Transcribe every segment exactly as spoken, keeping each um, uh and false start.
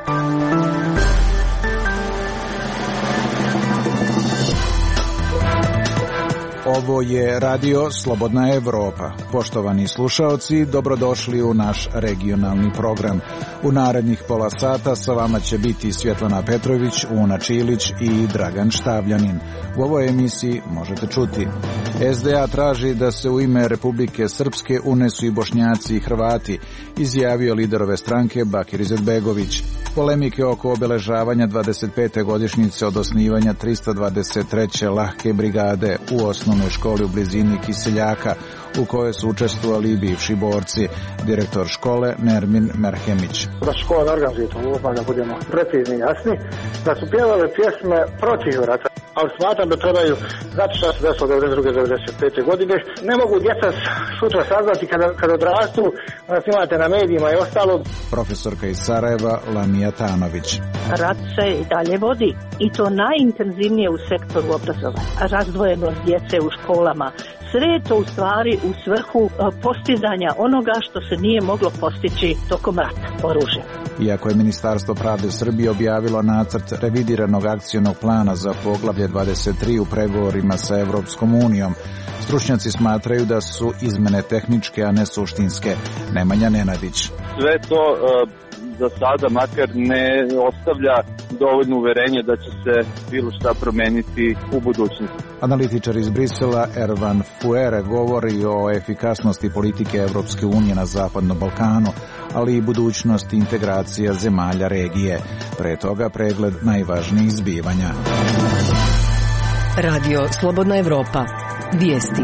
Ovo je radio Slobodna Evropa. Poštovani slušaoci, dobrodošli u naš regionalni program. U narednih pola sata sa vama će biti Svjetlana Petrović, Una Čilić i Dragan Štavljanin. U ovoj emisiji možete čuti: S D A traži da se u ime Republike Srpske unesu i Bošnjaci i Hrvati, izjavio lider ove stranke Bakir Izetbegović. Polemike oko obeležavanja dvadeset pete godišnjice od osnivanja tristo dvadeset treće lahke brigade u osnovnoj školi u blizini Kiseljaka, u kojoj su učestvovali i bivši borci. Direktor škole Nermin Merhemić. Da škola organizuje to, da budemo precizni i jasni, da su pjevale pjesme protiv rata, ali smatram da trebaju znati šta se desilo devedeset druge devedeset pete godine. Ne mogu djeca sutra saznati kada, kada odrastu, da snimate na medijima i ostalo. Profesorka iz Sarajeva Lamija Tanović. Rat se i dalje vodi i to najintenzivnije u sektoru obrazovanja. Razdvojenost djece u školama. Sve je to u stvari u svrhu postizanja onoga što se nije moglo postići tokom rata, oružjem. Iako je Ministarstvo pravde Srbije objavilo nacrt revidiranog akcionog plana za poglavlje dvadeset tri u pregovorima sa Evropskom unijom, stručnjaci smatraju da su izmene tehničke, a ne suštinske. Nemanja Nenadić. Sve to uh, za sada makar ne ostavlja dovoljno uverenje da će se bilo šta promeniti u budućnosti. Analitičar iz Brisela Ervan Fuere govori o efikasnosti politike Evropske unije na Zapadnom Balkanu, ali i budućnosti integracija zemalja regije. Pre toga pregled najvažnijih zbivanja. Radio Slobodna Evropa. Vijesti.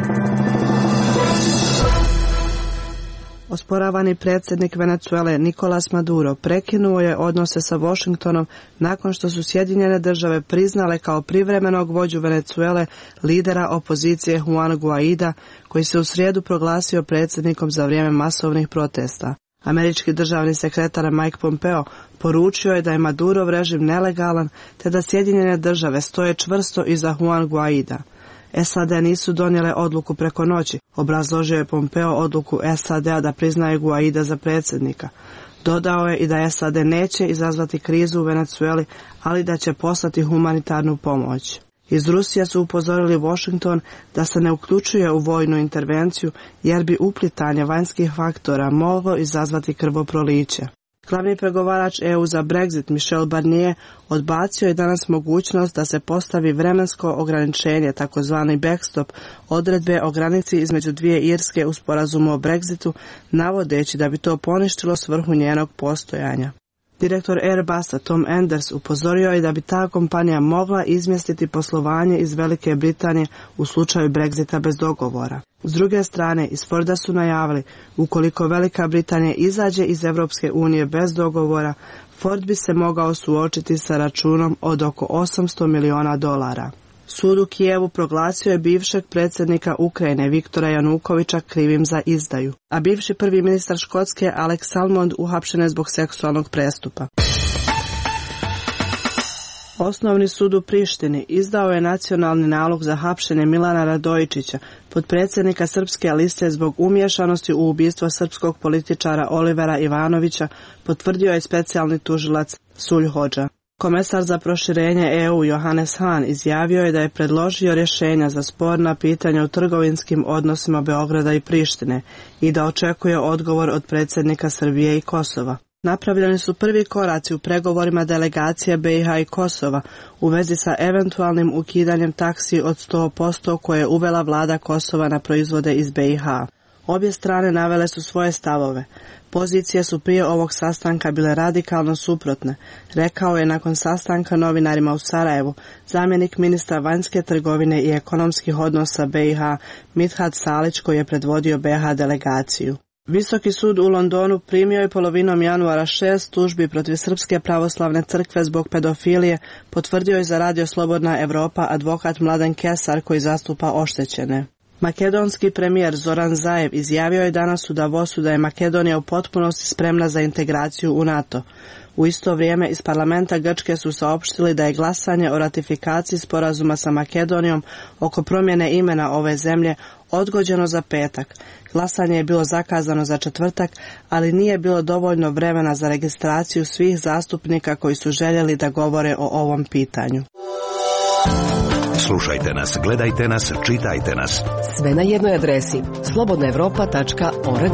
Osporavani predsjednik Venezuele Nicolás Maduro prekinuo je odnose sa Washingtonom nakon što su Sjedinjene države priznale kao privremenog vođu Venezuele lidera opozicije Juan Guaida, koji se u srijedu proglasio predsjednikom za vrijeme masovnih protesta. Američki državni sekretar Mike Pompeo poručio je da je Madurov režim nelegalan te da Sjedinjene države stoje čvrsto iza Juan Guaida. S A D nisu donijele odluku preko noći, obrazložio je Pompeo odluku S A D-a da priznaje Guaida za predsjednika. Dodao je i da S A D neće izazvati krizu u Venezueli, ali da će poslati humanitarnu pomoć. Iz Rusije su upozorili Washington da se ne uključuje u vojnu intervenciju jer bi uplitanje vanjskih faktora moglo izazvati krvoproliće. Glavni pregovarač E U za Brexit Michel Barnier odbacio je danas mogućnost da se postavi vremensko ograničenje, takozvani backstop, odredbe o granici između dvije Irske u sporazumu o Brexitu, navodeći da bi to poništilo svrhu njenog postojanja. Direktor Airbusa Tom Enders upozorio je da bi ta kompanija mogla izmjestiti poslovanje iz Velike Britanije u slučaju Brexita bez dogovora. S druge strane, iz Forda su najavili, ukoliko Velika Britanija izađe iz Europske unije bez dogovora, Ford bi se mogao suočiti sa računom od oko osamsto miliona dolara. Sud u Kijevu proglasio je bivšeg predsjednika Ukrajine Viktora Janukovića krivim za izdaju, a bivši prvi ministar Škotske Alex Salmond uhapšen je zbog seksualnog prestupa. Osnovni sud u Prištini izdao je nacionalni nalog za hapšenje Milana Radojičića, potpredsjednika Srpske liste zbog umiješanosti u ubistvo srpskog političara Olivera Ivanovića, potvrdio je specijalni tužilac Sulj Hodža. Komesar za proširenje E U Johannes Hahn izjavio je da je predložio rješenja za sporna pitanja u trgovinskim odnosima Beograda i Prištine i da očekuje odgovor od predsjednika Srbije i Kosova. Napravljeni su prvi koraci u pregovorima delegacije B i H i Kosova u vezi sa eventualnim ukidanjem taksi od sto posto koje je uvela vlada Kosova na proizvode iz B i H. Obje strane navele su svoje stavove. Pozicije su prije ovog sastanka bile radikalno suprotne, rekao je nakon sastanka novinarima u Sarajevu zamjenik ministra vanjske trgovine i ekonomskih odnosa B i H Mithat Salić, koji je predvodio B i H delegaciju. Visoki sud u Londonu primio je polovinom januara šest tužbi protiv Srpske pravoslavne crkve zbog pedofilije, potvrdio je za Radio Slobodna Evropa advokat Mladen Kesar koji zastupa oštećene. Makedonski premijer Zoran Zaev izjavio je danas u Davosu da je Makedonija u potpunosti spremna za integraciju u NATO. U isto vrijeme iz parlamenta Grčke su saopštili da je glasanje o ratifikaciji sporazuma sa Makedonijom oko promjene imena ove zemlje odgođeno za petak. Glasanje je bilo zakazano za četvrtak, ali nije bilo dovoljno vremena za registraciju svih zastupnika koji su željeli da govore o ovom pitanju. Slušajte nas, gledajte nas, čitajte nas. Sve na jednoj adresi slobodna europa tačka org.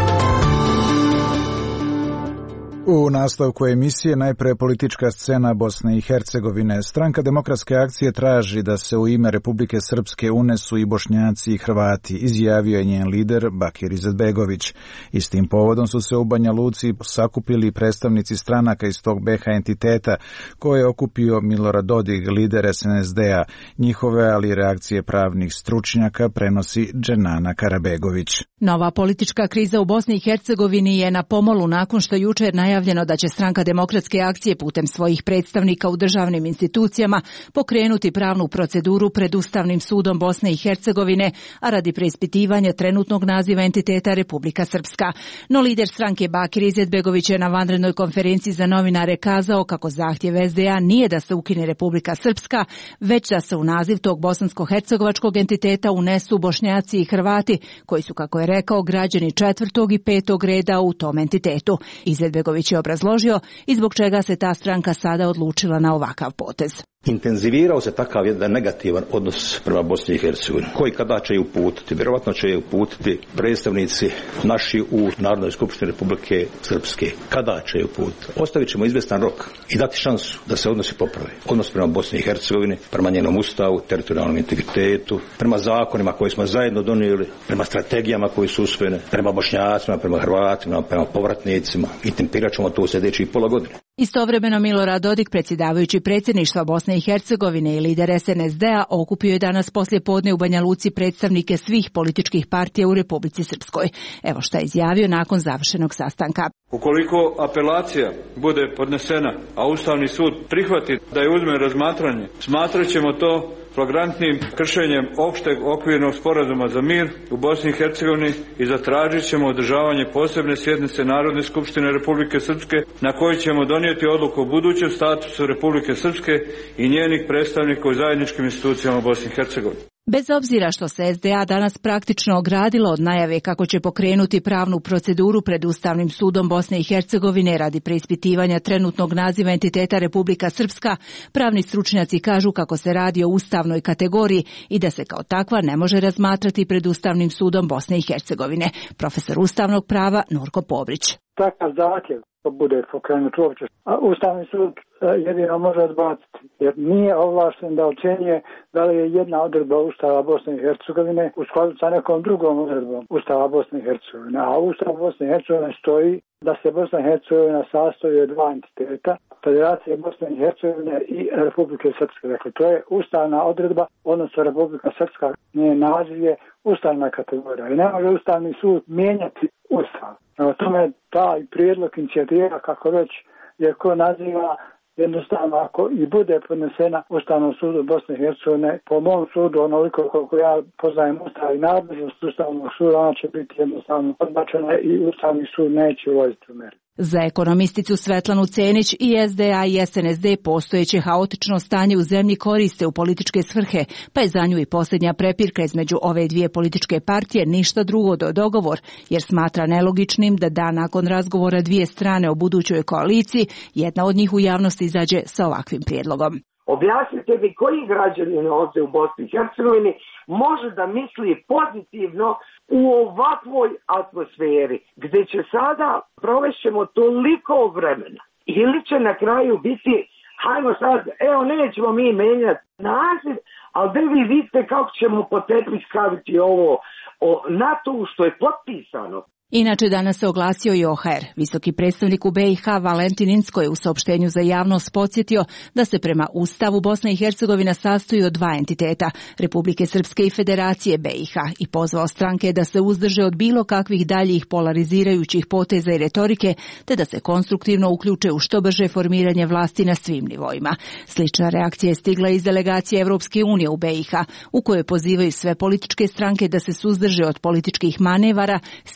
U nastavku emisije najpre politička scena Bosne i Hercegovine. Stranka Demokratske akcije traži da se u ime Republike Srpske unesu i Bošnjaci i Hrvati, izjavio je njen lider Bakir Izetbegović. Istim povodom su se u Banja Luci sakupili predstavnici stranaka iz tog B H entiteta koje je okupio Milorad Dodik, lider S N S D-a. Njihove, ali i reakcije pravnih stručnjaka prenosi Dženana Karabegović. Nova politička kriza u Bosni i Hercegovini je na pomolu nakon što jučer najavljeno da će Stranka Demokratske akcije putem svojih predstavnika u državnim institucijama pokrenuti pravnu proceduru pred Ustavnim sudom Bosne i Hercegovine, a radi preispitivanja trenutnog naziva entiteta Republika Srpska. No lider stranke Bakir Izetbegović je na vanrednoj konferenciji za novinare kazao kako zahtjev S D A nije da se ukine Republika Srpska, već da se u naziv tog bosansko-hercegovačkog entiteta unesu Bošnjaci i Hrvati, koji su, kako je rekao, građani četvrtog i petog reda u tom entitetu. Izetbegović je obrazložio i zbog čega se ta stranka sada odlučila na ovakav potez. Intenzivirao se takav jedan negativan odnos prema Bosni i Hercegovini, koji kada će je uputiti, vjerovatno će je uputiti predstavnici naši u Narodnoj skupštini Republike Srpske. Kada će je uputiti? Ostavit ćemo izvestan rok i dati šansu da se odnosi poprave. Odnos prema Bosni i Hercegovini, prema njenom ustavu, teritorijalnom integritetu, prema zakonima koje smo zajedno donijeli, prema strategijama koje su usvojene, prema Bošnjacima, prema Hrvatima, prema povratnicima. I tempirat ćemo to u sljedećih pola godine. Istovremeno Milorad Dodik, predsjedavajući predsjedništva Bosne i Hercegovine i lider S N S D-a, okupio je danas poslije podne u Banja Luci predstavnike svih političkih partija u Republici Srpskoj. Evo šta je izjavio nakon završenog sastanka. Ukoliko apelacija bude podnesena, a Ustavni sud prihvati da je uzme razmatranje, smatrat ćemo to flagrantnim kršenjem opšteg okvirnog sporazuma za mir u Bosni i Hercegovini i zatražit ćemo održavanje posebne sjednice Narodne skupštine Republike Srpske na kojoj ćemo donijeti odluku o budućem statusu Republike Srpske i njenih predstavnika u zajedničkim institucijama Bosne i Hercegovine. Bez obzira što se S D A danas praktično ogradilo od najave kako će pokrenuti pravnu proceduru pred Ustavnim sudom Bosne i Hercegovine radi preispitivanja trenutnog naziva entiteta Republika Srpska, pravni stručnjaci kažu kako se radi o ustavnoj kategoriji i da se kao takva ne može razmatrati pred Ustavnim sudom Bosne i Hercegovine. Profesor ustavnog prava Nurko Pobrić. Takav zahtjev bude pokrenut uopće, a Ustavni sud jedino može odbaciti, jer nije ovlašten da ocjenjuje da li je jedna odredba Ustava Bosne i Hercegovine u skladu sa nekom drugom odredbom Ustava Bosne i Hercegovine. A Ustav Bosne i Hercegovine stoji da se Bosna i Hercegovina sastoji od dva entiteta, Federacije Bosne i Hercegovine i Republike Srpske. Dakle, to je ustavna odredba, odnosno Republika Srpska, njen naziv je ustavna kategorija i ne može Ustavni sud mijenjati Ustav. O tome taj prijedlog inicijativa, kako već je ko naziva, jednostavno ako i bude podnesena Ustavnom sudu Bosne i Hercegovine, po mom sudu, onoliko koliko ja poznajem Ustav i nadležnost Ustavnog suda, ona će biti jednostavno odbačena i Ustavni sud neće ulaziti u meri. Za ekonomisticu Svetlanu Cenić i S D A i S N S D postojeće haotično stanje u zemlji koriste u političke svrhe, pa je za nju i posljednja prepirka između ove dvije političke partije ništa drugo do dogovor, jer smatra nelogičnim da dan nakon razgovora dvije strane o budućoj koaliciji, jedna od njih u javnosti izađe sa ovakvim prijedlogom. Objasnite mi koji građanin ovdje u Bosni i Hercegovini može da misli pozitivno u ovakvoj atmosferi, gdje će sada provešćemo toliko vremena. Ili će na kraju biti, hajmo sad, evo nećemo mi menjati naziv, ali da vi vidite kako ćemo po tepih staviti ovo o NATO-u što je potpisano. Inače, danas se oglasio i O H R. Visoki predstavnik u B i H Valentin Incko je u saopštenju za javnost podsjetio da se prema Ustavu Bosna i Hercegovina sastoji od dva entiteta, Republike Srpske i Federacije B i H, i pozvao stranke da se uzdrže od bilo kakvih daljih polarizirajućih poteza i retorike, te da se konstruktivno uključe u što brže formiranje vlasti na svim nivoima. Slična reakcija je stigla iz delegacije Evropske unije u B i H, u kojoj pozivaju sve političke stranke da se suzdrže od političkih manevara s ciljem skratiti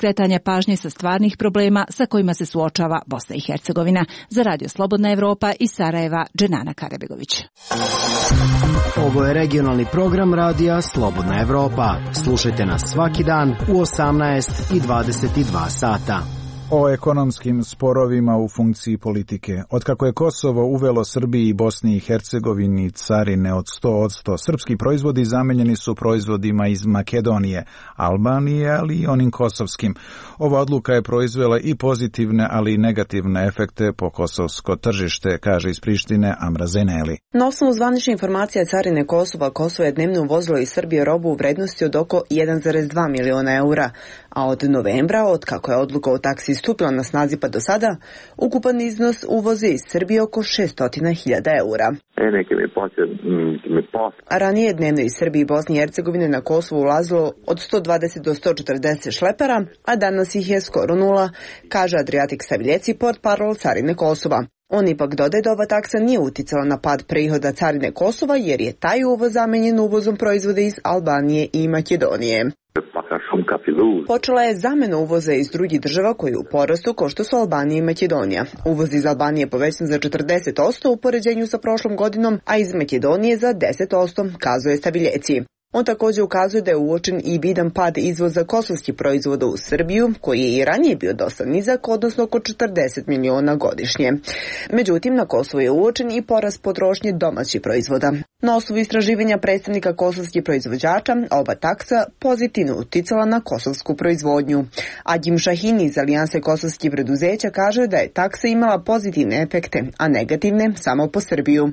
skretanje pažnje sa stvarnih problema sa kojima se suočava Bosna i Hercegovina. Za Radio Slobodna Evropa iz Sarajeva, Dženana Karabegović. Ovo je regionalni program Radija Slobodna Evropa. Slušajte nas svaki dan u osamnaest i dvadeset dva sata. O ekonomskim sporovima u funkciji politike. Otkako je Kosovo uvelo Srbiji i Bosni i Hercegovini carine od sto posto, srpski proizvodi zamenjeni su proizvodima iz Makedonije, Albanije, ali i onim kosovskim. Ova odluka je proizvela i pozitivne, ali i negativne efekte po kosovsko tržište, kaže iz Prištine Amra Zeneli. Na osnovu zvanične informacije carine Kosova, Kosovo je dnevno uvozilo iz Srbije robu u vrednosti od oko jedan zarez dva miliona eura, a od novembra, od kako je odluka o taksi stupila na snazi pa do sada, ukupan iznos uvoze iz Srbije oko šesto hiljada eura. A ranije dnevno iz Srbije i Bosne i Hercegovine na Kosovo ulazilo od sto dvadeset do sto četrdeset šlepera, a danas ih je skoro nula, kaže Adriatik Saviljeci, portparol carine Kosova. On ipak dodaje da ova taksa nije uticala na pad prihoda carine Kosova, jer je taj uvoz zamenjen uvozom proizvoda iz Albanije i Makedonije. Počela je zamena uvoza iz drugih država koji je u porastu, kao što su Albanija i Makedonija. Uvoz iz Albanije je povećan za četrdeset posto u poređenju sa prošlom godinom, a iz Makedonije za deset posto, kazuje Staviljeci. On također ukazuje da je uočen i vidan pad izvoza kosovskih proizvoda u Srbiju, koji je i ranije bio dosta nizak, odnosno oko četrdeset miliona godišnje. Međutim, na Kosovu je uočen i porast potrošnje domaćih proizvoda. Na osnovu istraživanja predstavnika kosovskih proizvođača, ova taksa pozitivno uticala na kosovsku proizvodnju. Adjim Šahini iz Alijanse kosovskih preduzeća kaže da je taksa imala pozitivne efekte, a negativne samo po Srbiju.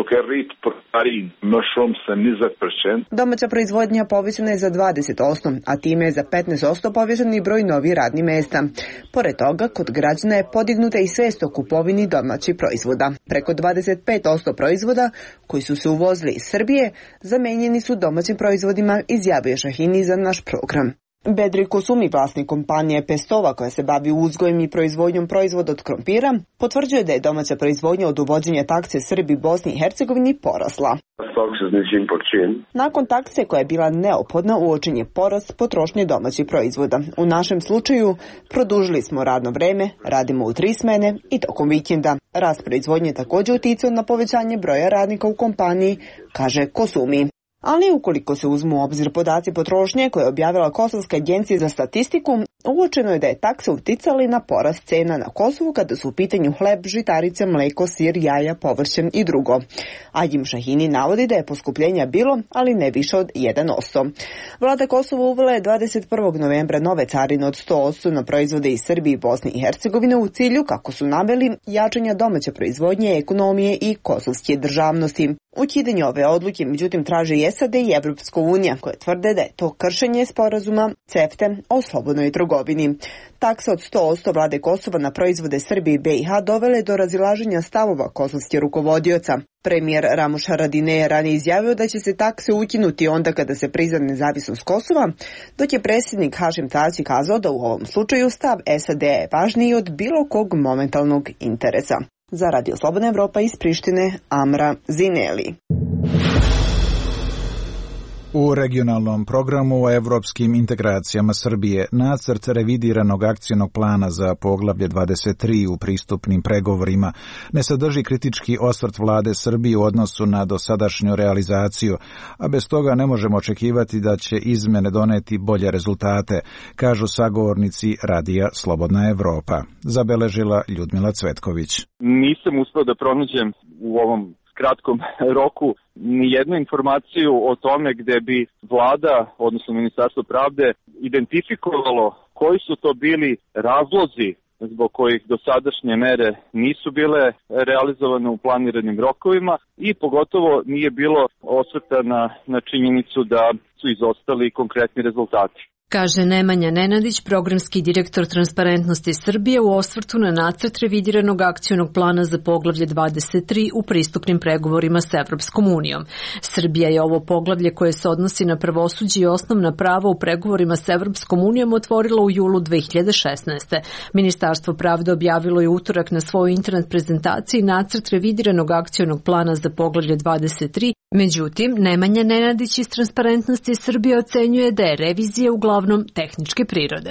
Domaća proizvodnja povećana je za dvadeset posto, a time je za petnaest posto povećan i broj novih radnih mesta. Pored toga, kod građana je podignuta i svest o kupovini domaćih proizvoda. Preko dvadeset pet posto proizvoda koji su se uvozili iz Srbije zamenjeni su domaćim proizvodima, izjavio Šahini za naš program. Bedri Kosumi, vlasnik kompanije Pestova koja se bavi uzgojem i proizvodnjom proizvoda od krompira, potvrđuje da je domaća proizvodnja od uvođenja takse Srbiji, Bosni i Hercegovini porasla. Nakon takse koja je bila neophodna, uočen je porast potrošnje domaćih proizvoda. U našem slučaju produžili smo radno vreme, radimo u tri smene i tokom vikenda. Rast proizvodnje je također uticao na povećanje broja radnika u kompaniji, kaže Kosumi. Ali ukoliko se uzmu u obzir podaci potrošnje koje je objavila Kosovska agencija za statistiku, uočeno je da je taksa uticala na porast cena na Kosovu kada su u pitanju hleb, žitarice, mleko, sir, jaja, povrće i drugo. Adjim Šahini navodi da je poskupljenja bilo, ali ne više od jedan posto. Vlada Kosova uvela je dvadeset prvog novembra nove carine od sto posto na proizvode iz Srbije i Bosne i Hercegovine u cilju, kako su naveli, jačanja domaće proizvodnje, ekonomije i kosovske državnosti. Ukidanje ove odluke, međutim, traže i S A D i Evropska unija, koje tvrde da je to kršenje sporazuma CEFTA o slobodnoj trgovini. Taksa od sto posto vlade Kosova na proizvode Srbije i B i H dovele do razilaženja stavova kosovskih rukovodioca. Premijer Ramuš Haradinaj je ranije izjavio da će se takse ukinuti onda kada se prizna nezavisnost Kosova, dok je predsjednik Hašim Tači kazao da u ovom slučaju stav S A D je važniji od bilo kog momentalnog interesa. Za Radio Slobodna Evropa iz Prištine, Amra Zineli. U regionalnom programu o evropskim integracijama Srbije nacrt revidiranog akcionog plana za poglavlje dvadeset tri u pristupnim pregovorima ne sadrži kritički osvrt vlade Srbije u odnosu na dosadašnju realizaciju, a bez toga ne možemo očekivati da će izmene doneti bolje rezultate, kažu sagovornici Radija Slobodna Evropa. Zabeležila Ljudmila Cvetković. Nisam uspeo da pronađem u ovom kratkom roku ni jednu informaciju o tome gde bi vlada, odnosno Ministarstvo pravde, identifikovalo koji su to bili razlozi zbog kojih dosadašnje mere nisu bile realizovane u planiranim rokovima i pogotovo nije bilo osvrta na, na činjenicu da su izostali konkretni rezultati. Kaže Nemanja Nenadić, programski direktor Transparentnosti Srbije u osvrtu na nacrt revidiranog akcionog plana za poglavlje dvadeset tri u pristupnim pregovorima s Evropskom unijom. Srbija je ovo poglavlje koje se odnosi na pravosuđe i osnovna prava u pregovorima s Evropskom unijom otvorila u julu dve hiljade šesnaeste. Ministarstvo pravde objavilo je utorak na svojoj internet prezentaciji nacrt revidiranog akcionog plana za poglavlje dvadeset tri. Međutim, Nemanja Nenadić iz Transparentnosti Srbije ocenjuje da je revizija uglavnom tehničke prirode.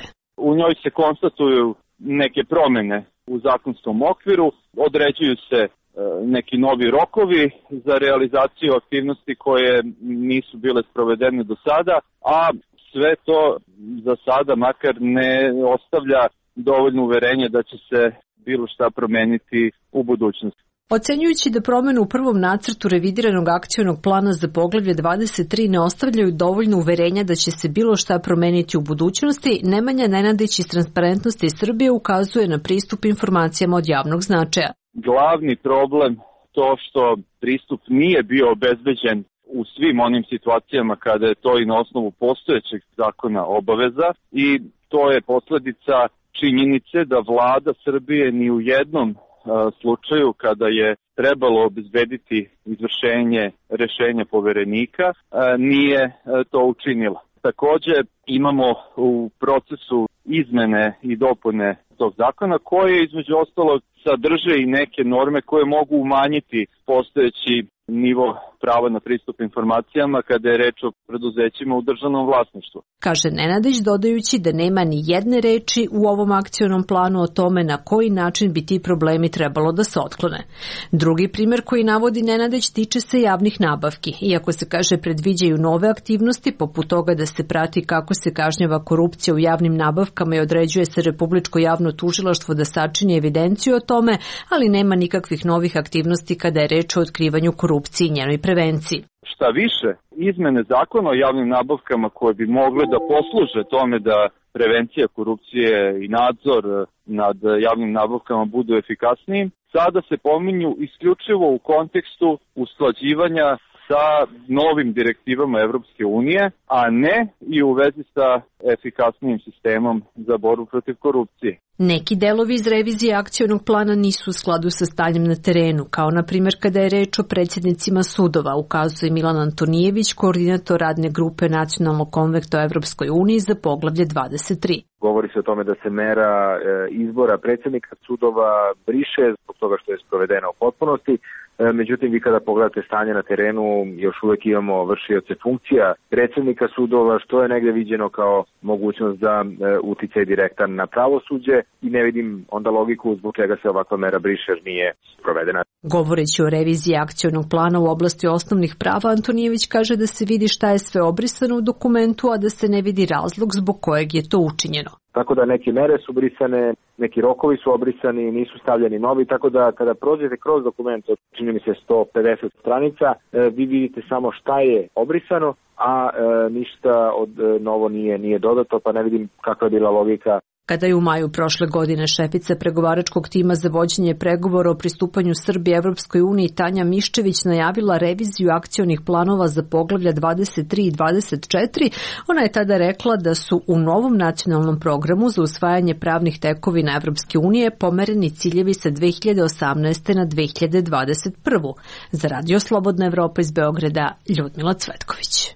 U njoj se konstatuju neke promene u zakonskom okviru, određuju se neki novi rokovi za realizaciju aktivnosti koje nisu bile sprovedene do sada, a sve to za sada makar ne ostavlja dovoljno uverenje da će se bilo šta promeniti u budućnosti. Ocenjujući da promjene u prvom nacrtu revidiranog akcionog plana za poglavlje dvadeset tri ne ostavljaju dovoljno uverenja da će se bilo šta promeniti u budućnosti, Nemanja Nenadić iz Transparentnosti Srbije ukazuje na pristup informacijama od javnog značaja. Glavni problem to što pristup nije bio obezbeđen u svim onim situacijama kada je to i na osnovu postojećeg zakona obaveza i to je posledica činjenice da vlada Srbije ni u jednom slučaju kada je trebalo obezbediti izvršenje rešenja poverenika nije to učinila. Takođe imamo u procesu izmene i dopune tog zakona koje između ostalog sadrže i neke norme koje mogu umanjiti postojeći nivo prava na pristup informacijama kada je reč o preduzećima u državnom vlasništvu. Kaže Nenadić dodajući da nema ni jedne reči u ovom akcionom planu o tome na koji način bi ti problemi trebalo da se otklone. Drugi primjer koji navodi Nenadić tiče se javnih nabavki. Iako se kaže predviđaju nove aktivnosti poput toga da se prati kako se kažnjava korupcija u javnim nabavkama i određuje se Republičko javno tužilaštvo da sačini evidenciju o tome, ali nema nikakvih novih aktivnosti kada je reč o otkrivanju korupcije i njenoj prevenciji. Šta više, izmene zakona o javnim nabavkama koje bi mogle da posluže tome da prevencija korupcije i nadzor nad javnim nabavkama budu efikasniji, sada se pominju isključivo u kontekstu usklađivanja sa novim direktivama Evropske unije, a ne i u vezi sa efikasnijim sistemom za borbu protiv korupcije. Neki delovi iz revizije akcionog plana nisu u skladu sa stanjem na terenu, kao na primjer kada je reč o predsjednicima sudova, ukazuje Milan Antonijević, koordinator radne grupe Nacionalnog konvekta o Evropskoj uniji za poglavlje dvadeset tri. Govori se o tome da se mera izbora predsjednika sudova briše zbog toga što je sprovedena u potpunosti. Međutim, vi kada pogledate stanje na terenu, još uvijek imamo vršioce funkcija predsjednika sudova, što je negdje viđeno kao mogućnost za uticaj direktan na pravosuđe i ne vidim onda logiku zbog čega se ovakva mera briše jer nije provedena. Govoreći o reviziji akcionog plana u oblasti osnovnih prava, Antonijević kaže da se vidi šta je sve obrisano u dokumentu, a da se ne vidi razlog zbog kojeg je to učinjeno. Tako da neke mere su brisane, neki rokovi su obrisani, nisu stavljeni novi, tako da kada prođete kroz dokument od čini mi se sto pedeset stranica, vi vidite samo šta je obrisano, a ništa od novo nije, nije dodato, pa ne vidim kakva je bila logika. Kada je u maju prošle godine šefica pregovaračkog tima za vođenje pregovora o pristupanju Srbije Evropskoj uniji Tanja Miščević najavila reviziju akcionih planova za poglavlja dvadeset tri i dvadeset četiri, ona je tada rekla da su u novom nacionalnom programu za usvajanje pravnih tekovina Evropske unije pomereni ciljevi sa dve hiljade osamnaeste. na dve hiljade dvadeset prvu. Za Radio Slobodna Evropa iz Beograda, Ljudmila Cvetković.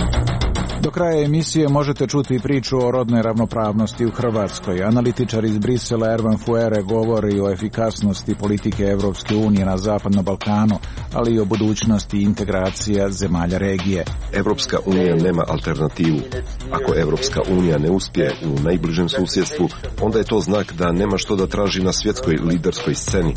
Do kraja emisije možete čuti priču o rodnoj ravnopravnosti u Hrvatskoj. Analitičar iz Brisela Ervan Fuere govori o efikasnosti politike Evropske unije na Zapadnom Balkanu, ali i o budućnosti integracija zemalja regije. Evropska unija nema alternativu. Ako Evropska unija ne uspije u najbližem susjedstvu, onda je to znak da nema što da traži na svjetskoj liderskoj sceni.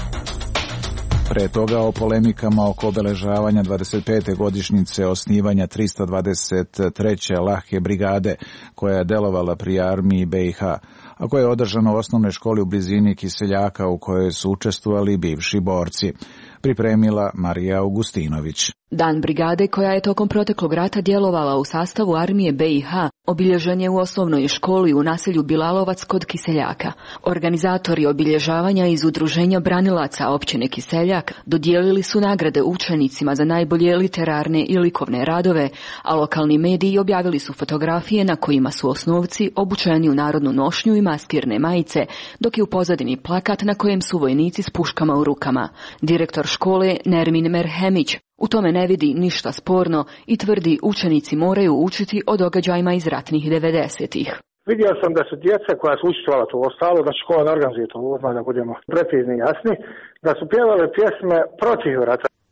Pre toga o polemikama oko obeležavanja dvadeset pete godišnjice osnivanja trista dvadeset treće Lahke brigade, koja je delovala pri armiji B i H, a koja je održana u osnovnoj školi u blizini Kiseljaka u kojoj su učestvovali bivši borci. Pripremila Marija Augustinović. Dan brigade, koja je tokom proteklog rata djelovala u sastavu armije B i H, obilježen je u osnovnoj školi u naselju Bilalovac kod Kiseljaka. Organizatori obilježavanja iz Udruženja branilaca općine Kiseljak dodijelili su nagrade učenicima za najbolje literarne i likovne radove, a lokalni mediji objavili su fotografije na kojima su osnovci obučeni u narodnu nošnju i maskirne majice, dok je u pozadini plakat na kojem su vojnici s puškama u rukama. Direktor škole Nermin Merhemić u tome ne vidi ništa sporno i tvrdi učenici moraju učiti o događajima iz ratnih devedesetih. Vidio sam da su djeca koja su učestvovala to ostalo, da škola ne organizuje to, da budemo precizni i jasni, da su pjevale pjesme protiv rata.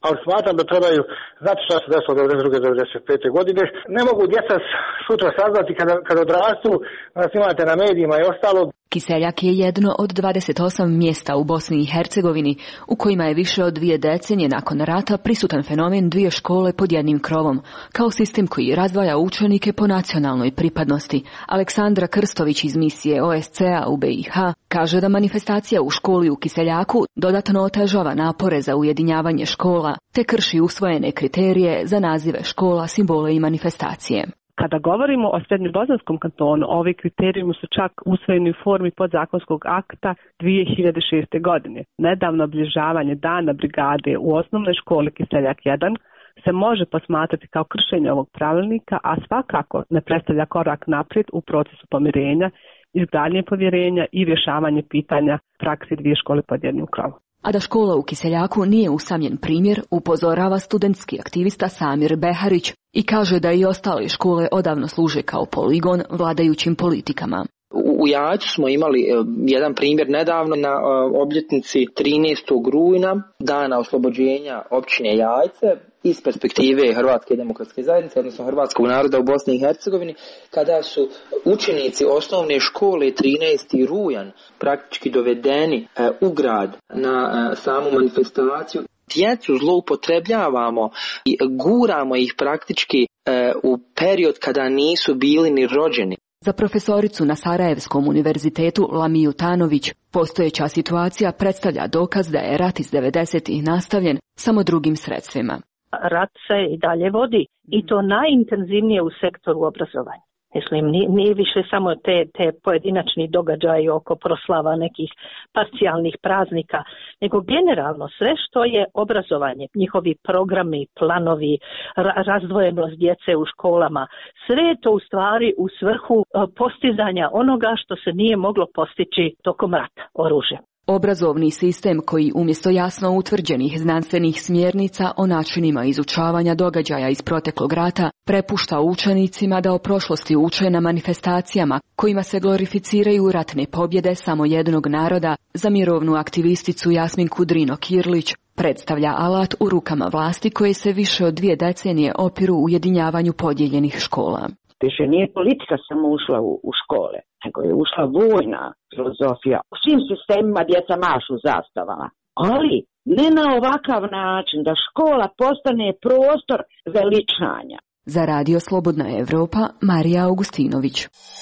ali smatram da trebaju znati šta se desilo devedeset druge devedeset pete godine. Ne mogu djeca sutra saznati kada, kada odrastu, nas imate na medijima i ostalo. Kiseljak je jedno od dvadeset osam mjesta u Bosni i Hercegovini u kojima je više od dvije decenije nakon rata prisutan fenomen dvije škole pod jednim krovom, kao sistem koji razdvaja učenike po nacionalnoj pripadnosti. Aleksandra Krstović iz misije O S C A u B i H kaže da manifestacija u školi u Kiseljaku dodatno otežava napore za ujedinjavanje škola te krši usvojene kriterije za nazive škola, simbole i manifestacije. Kada govorimo o srednjobosanskom kantonu, ovi kriterijumi su čak usvojeni u formi podzakonskog akta dvije hiljade šeste. godine. Nedavno obilježavanje dana brigade u osnovnoj školi Kiseljak jedan se može posmatrati kao kršenje ovog pravilnika, a svakako ne predstavlja korak naprijed u procesu pomirenja, izgradnje povjerenja i rješavanje pitanja praksi dvije škole pod jednim krovom. A da škola u Kiseljaku nije usamljen primjer, upozorava studentski aktivista Samir Beharić i kaže da i ostale škole odavno služe kao poligon vladajućim politikama. U Jajcu smo imali jedan primjer nedavno na obljetnici trinaestog rujna, dana oslobođenja općine Jajce, iz perspektive Hrvatske demokratske zajednice, odnosno hrvatskog naroda u Bosni i Hercegovini, kada su učenici osnovne škole trinaesti rujan praktički dovedeni u grad na samu manifestaciju. Djecu zloupotrebljavamo i guramo ih praktički u period kada nisu bili ni rođeni. Za profesoricu na Sarajevskom univerzitetu Lamiju Tanović postojeća situacija predstavlja dokaz da je rat iz devedesetih nastavljen samo drugim sredstvima. Rat se i dalje vodi i to najintenzivnije u sektoru obrazovanja. Mislim, nije, nije više samo te, te pojedinačni događaji oko proslava nekih parcijalnih praznika, nego generalno sve što je obrazovanje, njihovi programi, planovi, ra- razdvojenost djece u školama, sve je to u stvari u svrhu postizanja onoga što se nije moglo postići tokom rata, oružjem. Obrazovni sistem koji umjesto jasno utvrđenih znanstvenih smjernica o načinima izučavanja događaja iz proteklog rata prepušta učenicima da o prošlosti uče na manifestacijama kojima se glorificiraju ratne pobjede samo jednog naroda, za mirovnu aktivisticu Jasminku Drino-Kirlić predstavlja alat u rukama vlasti koje se više od dvije decenije opiru ujedinjavanju podijeljenih škola. Više nije politika samo ušla u, u škole, nego je ušla vojna filozofija. U svim sistemima djeca mašu zastavama, ali ne na ovakav način da škola postane prostor veličanja. Za Radio Slobodna Evropa, Marija Augustinović.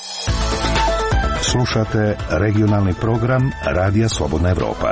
Slušate regionalni program Radija Slobodna Evropa.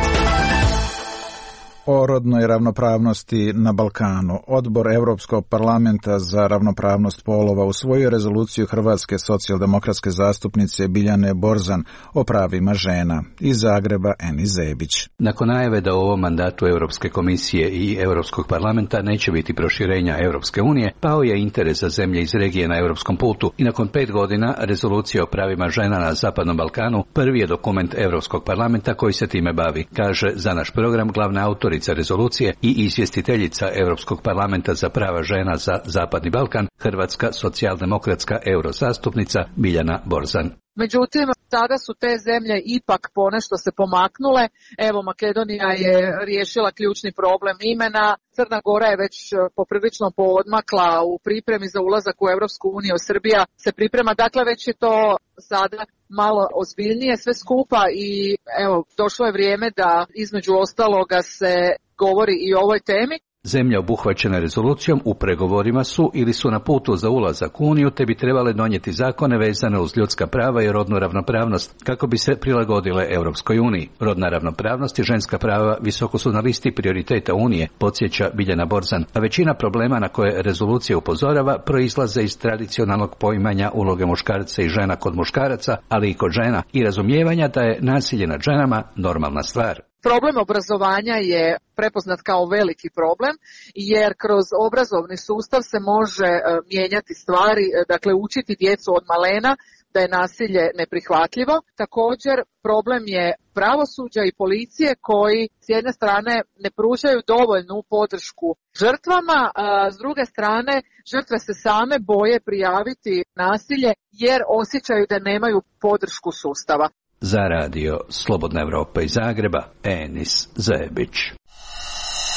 O rodnoj ravnopravnosti na Balkanu. Odbor Europskog parlamenta za ravnopravnost polova usvojio rezoluciju hrvatske socijaldemokratske zastupnice Biljane Borzan o pravima žena. Iz Zagreba Eni Zebić. Nakon najave da u ovom mandatu Europske komisije i Europskog parlamenta neće biti proširenja Europske unije, pao je interes za zemlje iz regije na europskom putu i nakon pet godina rezolucija o pravima žena na Zapadnom Balkanu prvi je dokument Europskog parlamenta koji se time bavi, kaže za naš program glavna autorica rezolucije i izvjestiteljica Europskog parlamenta za prava žena za Zapadni Balkan, hrvatska socijaldemokratska eurozastupnica Biljana Borzan. Međutim, sada su te zemlje ipak ponešto se pomaknule. Evo, Makedonija je riješila ključni problem imena. Crna Gora je već poprilično poodmakla u pripremi za ulazak u Europsku uniju. Srbija se priprema, dakle već je to sada malo ozbiljnije sve skupa i evo, došlo je vrijeme da između ostaloga se govori i o ovoj temi. Zemlje obuhvaćene rezolucijom u pregovorima su ili su na putu za ulazak u Uniju, te bi trebale donijeti zakone vezane uz ljudska prava i rodnu ravnopravnost kako bi se prilagodile Europskoj uniji. Rodna ravnopravnost i ženska prava visoko su na listi prioriteta Unije, podsjeća Biljana Borzan, a većina problema na koje rezolucija upozorava proizlaze iz tradicionalnog poimanja uloge muškarca i žena kod muškaraca, ali i kod žena, i razumijevanja da je nasilje nad ženama normalna stvar. Problem obrazovanja je prepoznat kao veliki problem, jer kroz obrazovni sustav se može mijenjati stvari, dakle učiti djecu od malena da je nasilje neprihvatljivo. Također problem je pravosuđa i policije koji s jedne strane ne pružaju dovoljnu podršku žrtvama, a s druge strane žrtve se same boje prijaviti nasilje jer osjećaju da nemaju podršku sustava. Za Radio Slobodna Evropa iz Zagreba, Enis Zebić.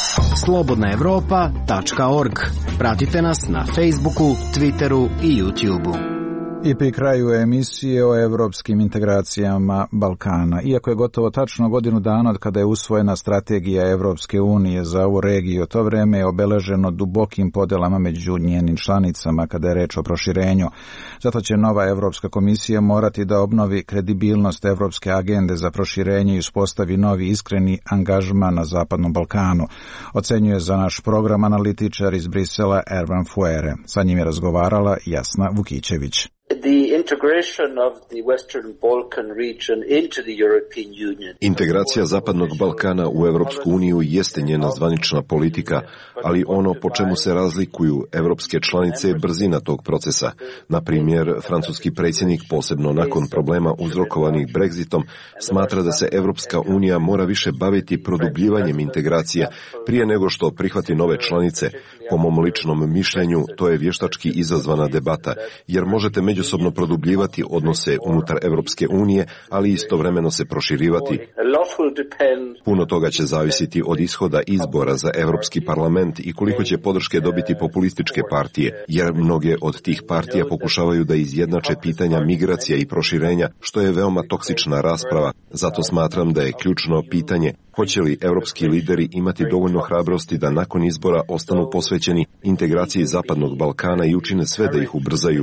slobodna evropa tačka org. Pratite nas na Facebooku, Twitteru i YouTubeu. I pri kraju emisije o evropskim integracijama Balkana. Iako je gotovo tačno godinu dana od kada je usvojena strategija Evropske unije za ovu regiju, to vreme je obeleženo dubokim podelama među njenim članicama kada je reč o proširenju. Zato će nova Evropska komisija morati da obnovi kredibilnost evropske agende za proširenje i uspostavi novi iskreni angažman na Zapadnom Balkanu. Ocenjuje za naš program analitičar iz Brisela Ervan Fuere. Sa njim je razgovarala Jasna Vukićević. The integration of the Western Balkan region into the European Union. Integracija Zapadnog Balkana u Evropsku uniju jeste njena zvanična politika, ali ono po čemu se razlikuju evropske članice je brzina tog procesa. Na primjer, francuski predsjednik, posebno nakon problema uzrokovanih Brexitom, smatra da se Evropska unija mora više baviti produbljivanjem integracija prije nego što prihvati nove članice. Po mom ličnom mišljenju, to je vještački izazvana debata, jer možete međusobno produbljivati odnose unutar Evropske unije, ali istovremeno se proširivati. Puno toga će zavisiti od ishoda izbora za Europski parlament i koliko će podrške dobiti populističke partije, jer mnoge od tih partija pokušavaju da izjednače pitanja migracija i proširenja, što je veoma toksična rasprava. Zato smatram da je ključno pitanje hoće li evropski lideri imati dovoljno hrabrosti da nakon izbora ostanu posvećeni integraciji Zapadnog Balkana i učine sve da ih ubrzaju.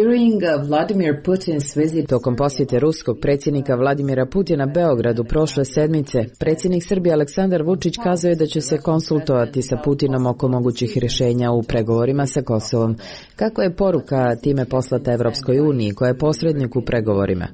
Tokom posjete ruskog predsjednika Vladimira Putina Beogradu prošle sedmice, predsjednik Srbije Aleksandar Vučić kazao je da će se konsultovati sa Putinom oko mogućih rješenja u pregovorima sa Kosovom. Kako je poruka time poslata Evropskoj uniji, koja je posrednik u pregovorima?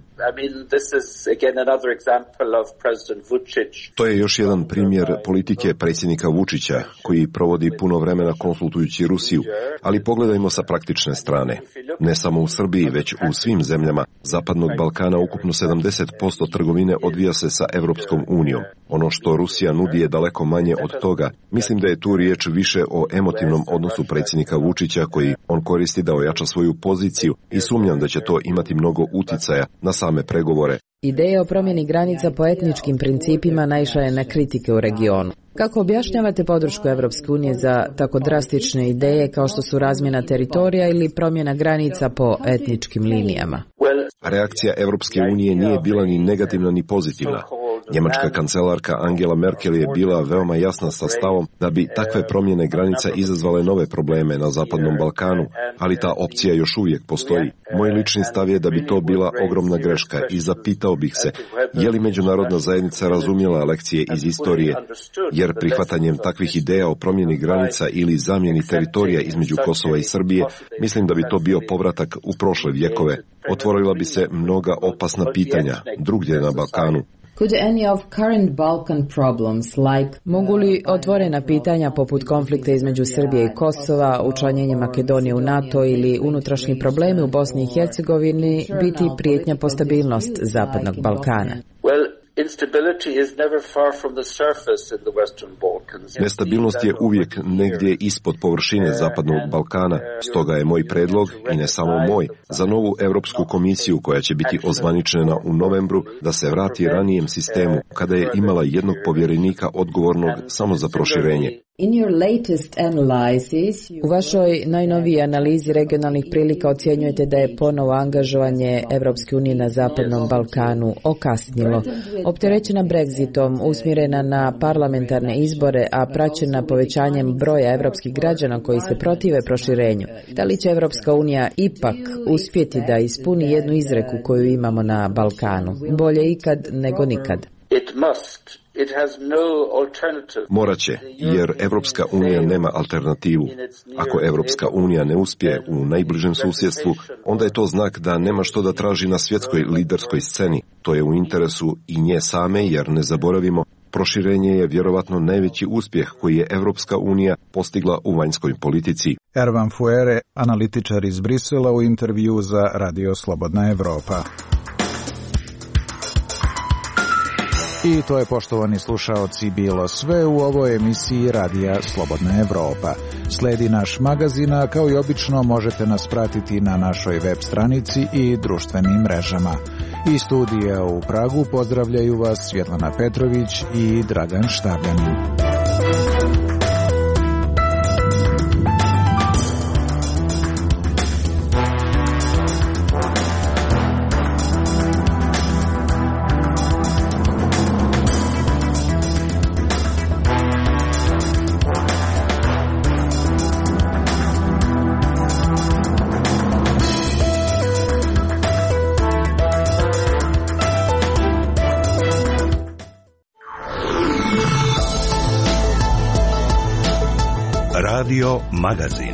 To je još jedan primjer politike predsjednika Vučića, koji provodi puno vremena konsultujući Rusiju, ali pogledajmo sa praktične strane. Ne samo u Srbiji, već u svim zemljama Zapadnog Balkana ukupno sedamdeset posto trgovine odvija se sa Evropskom unijom. Ono što Rusija nudi je daleko manje od toga. Mislim da je tu riječ više o emotivnom odnosu predsjednika Vučića koji on koristi da ojača svoju poziciju i sumnjam da će to imati mnogo uticaja na same pregovore. Ideja o promjeni granica po etničkim principima naišla je na kritike u regionu. Kako objašnjavate podršku Evropske unije za tako drastične ideje kao što su razmjena teritorija ili promjena granica po etničkim linijama? Reakcija Evropske unije nije bila ni negativna ni pozitivna. Njemačka kancelarka Angela Merkel je bila veoma jasna sa stavom da bi takve promjene granica izazvale nove probleme na Zapadnom Balkanu, ali ta opcija još uvijek postoji. Moj lični stav je da bi to bila ogromna greška i zapitao bih se je li međunarodna zajednica razumjela lekcije iz istorije, jer prihvatanjem takvih ideja o promjeni granica ili zamjeni teritorija između Kosova i Srbije, mislim da bi to bio povratak u prošle vjekove. Otvorila bi se mnoga opasna pitanja drugdje na Balkanu. Could any of current Balkan problems like... Mogu li otvorena pitanja poput konflikta između Srbije i Kosova, učlanjenje Makedonije u NATO ili unutrašnji problemi u Bosni i Hercegovini biti prijetnja po stabilnost Zapadnog Balkana? Nestabilnost je uvijek negdje ispod površine Zapadnog Balkana, stoga je moj predlog, i ne samo moj, za novu Europsku komisiju koja će biti ozvaničena u novembru da se vrati ranijem sistemu kada je imala jednog povjerenika odgovornog samo za proširenje. In your latest analysis, u vašoj najnovijoj analizi regionalnih prilika ocjenjujete da je ponovo angažovanje Evropske unije na Zapadnom Balkanu okasnilo. Opterećena Brexitom, usmjerena na parlamentarne izbore, a praćena povećanjem broja evropskih građana koji se protive proširenju. Da li će Evropska unija ipak uspjeti da ispuni jednu izreku koju imamo na Balkanu? Bolje ikad nego nikad. It must. Morat će, jer Evropska unija nema alternativu. Ako Evropska unija ne uspije u najbližem susjedstvu, onda je to znak da nema što da traži na svjetskoj liderskoj sceni. To je u interesu i nje same, jer ne zaboravimo, proširenje je vjerovatno najveći uspjeh koji je Evropska unija postigla u vanjskoj politici. Ervan Fuere, analitičar iz Brisela u intervju za Radio Slobodna Evropa. I to je, poštovani slušaoci, bilo sve u ovoj emisiji Radija Slobodna Evropa. Sledi naš magazin, a kao i obično možete nas pratiti na našoj web stranici i društvenim mrežama. Iz studija u Pragu pozdravljaju vas Svjetlana Petrović i Dragan Štabljanin. Radio Magazin.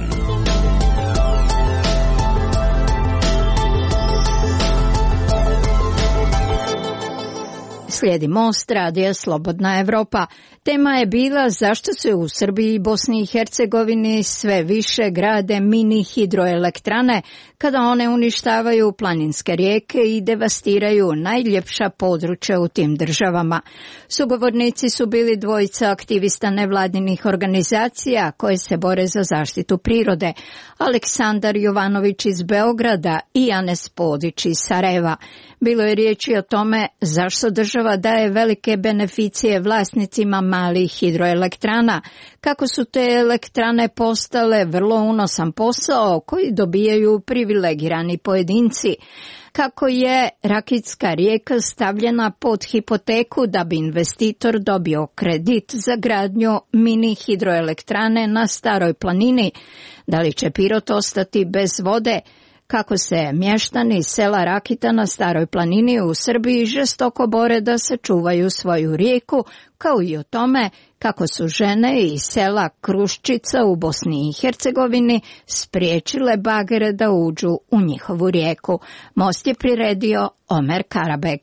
Slijedi Most, radija Slobodna Evropa. Tema je bila zašto se u Srbiji i Bosni i Hercegovini sve više grade mini hidroelektrane kada one uništavaju planinske rijeke i devastiraju najljepša područja u tim državama. Sugovornici su bili dvojica aktivista nevladinih organizacija koje se bore za zaštitu prirode, Aleksandar Jovanović iz Beograda i Janez Podić iz Sarajeva. Bilo je riječi o tome zašto država daje velike beneficije vlasnicima malih hidroelektrana, kako su te elektrane postale vrlo unosan posao koji dobijaju privilegirani pojedinci, kako je Rakitska rijeka stavljena pod hipoteku da bi investitor dobio kredit za gradnju mini hidroelektrane na Staroj planini, da li će Pirot ostati bez vode, kako se mještani sela Rakita na Staroj planini u Srbiji žestoko bore da sačuvaju svoju rijeku, kao i o tome kako su žene iz sela Kruščica u Bosni i Hercegovini spriječile bagere da uđu u njihovu rijeku. Most je priredio Omer Karabeg.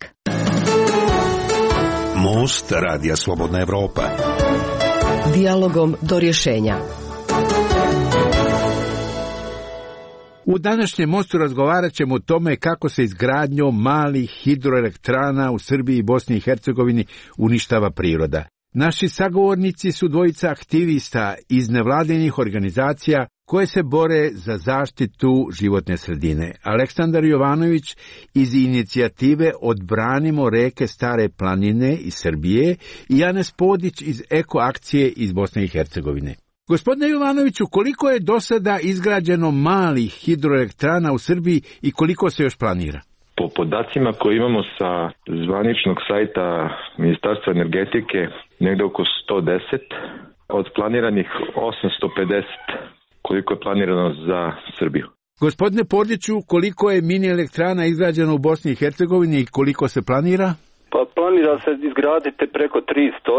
Most, radija Slobodna Evropa. Dijalogom do rješenja. U današnjem Mostu razgovarat ćemo o tome kako se izgradnjom malih hidroelektrana u Srbiji i Bosni i Hercegovini uništava priroda. Naši sagovornici su dvojica aktivista iz nevladinih organizacija koje se bore za zaštitu životne sredine. Aleksandar Jovanović iz inicijative Odbranimo reke Stare planine iz Srbije i Janez Podić iz Eko akcije iz Bosne i Hercegovine. Gospodine Jovanoviću, koliko je do sada izgrađeno malih hidroelektrana u Srbiji i koliko se još planira? Po podacima koje imamo sa zvaničnog sajta Ministarstva energetike, negde oko sto deset, od planiranih osamsto pedeset, koliko je planirano za Srbiju. Gospodine Podiću, koliko je mini elektrana izgrađeno u Bosni i Hercegovini i koliko se planira? Pa planira se izgraditi preko tristo,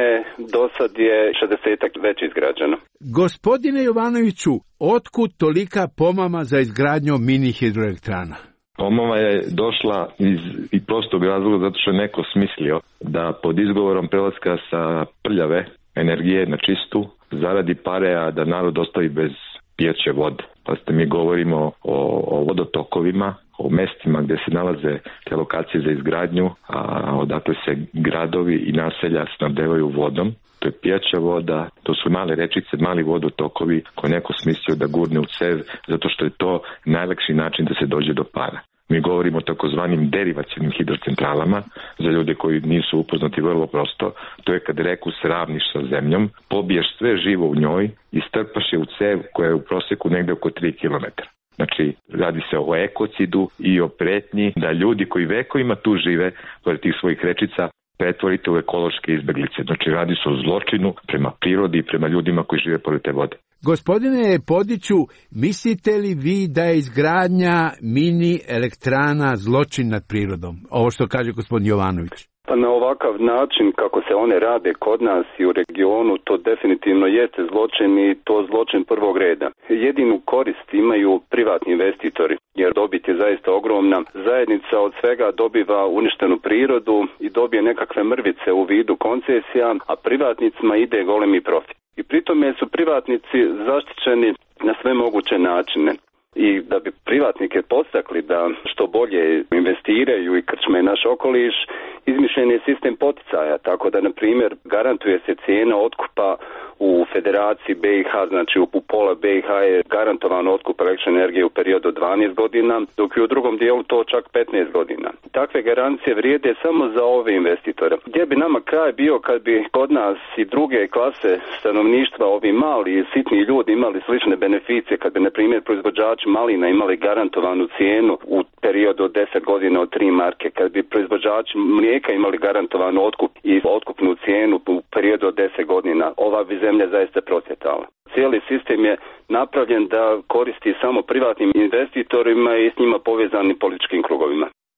do sad je šezdeset već izgrađeno. Gospodine Jovanoviću, otkud tolika pomama za izgradnjom mini hidroelektrana? Pomama je došla iz i prostog razloga zato što je neko smislio da pod izgovorom prelaska sa prljave energije na čistu zaradi pare, a da narod ostavi bez pijeće vode. Pa ste mi govorimo o, o vodotokovima, o mestima gdje se nalaze te lokacije za izgradnju, a odakle se gradovi i naselja snabdevaju vodom. To je pijaća voda, to su male rečice, mali vodotokovi koje neko smislio da gurne u cev, zato što je to najlakši način da se dođe do para. Mi govorimo o takozvanim derivacionim hidrocentralama, za ljude koji nisu upoznati vrlo prosto. To je kad reku sravniš sa zemljom, pobiješ sve živo u njoj i strpaš je u cev koja je u prosjeku negde oko tri kilometra. Znači, radi se o ekocidu i o pretnji da ljudi koji vekovima tu žive, pored tih svojih rečica, pretvorite u ekološke izbeglice. Znači, radi se o zločinu prema prirodi i prema ljudima koji žive pored te vode. Gospodine Podiću, mislite li vi da je izgradnja mini elektrana zločin nad prirodom? Ovo što kaže gospodin Jovanović. Pa na ovakav način kako se one rade kod nas i u regionu, to definitivno jeste zločin i to zločin prvog reda. Jedinu korist imaju privatni investitori, jer dobit je zaista ogromna. Zajednica od svega dobiva uništenu prirodu i dobije nekakve mrvice u vidu koncesija, a privatnicima ide golemi profit. I pritome su privatnici zaštićeni na sve moguće načine. I da bi privatnike postakli da što bolje investiraju i krčme naš okoliš, izmišljen je sistem poticaja, tako da, na primjer, garantuje se cijena otkupa u Federaciji B i H, znači u pola B i H je garantovan otkup električne energije u periodu dvanaest godina, dok je u drugom dijelu to čak petnaest godina. Takve garancije vrijede samo za ove investitore. Gdje bi nama kraj bio kad bi kod nas i druge klase stanovništva, ovi mali i sitni ljudi imali slične beneficije, kad bi, na primjer, proizvođači malina imali garantovanu cijenu u periodu od deset godina od tri marke, kad bi proizvođači mlijeka imali garantovanu otkup i otkupnu cijenu u periodu od deset godina, ova bi zemlja zaista procvjetala. Cijeli sistem je napravljen da koristi samo privatnim investitorima i s njima povezanim političkim krugovima.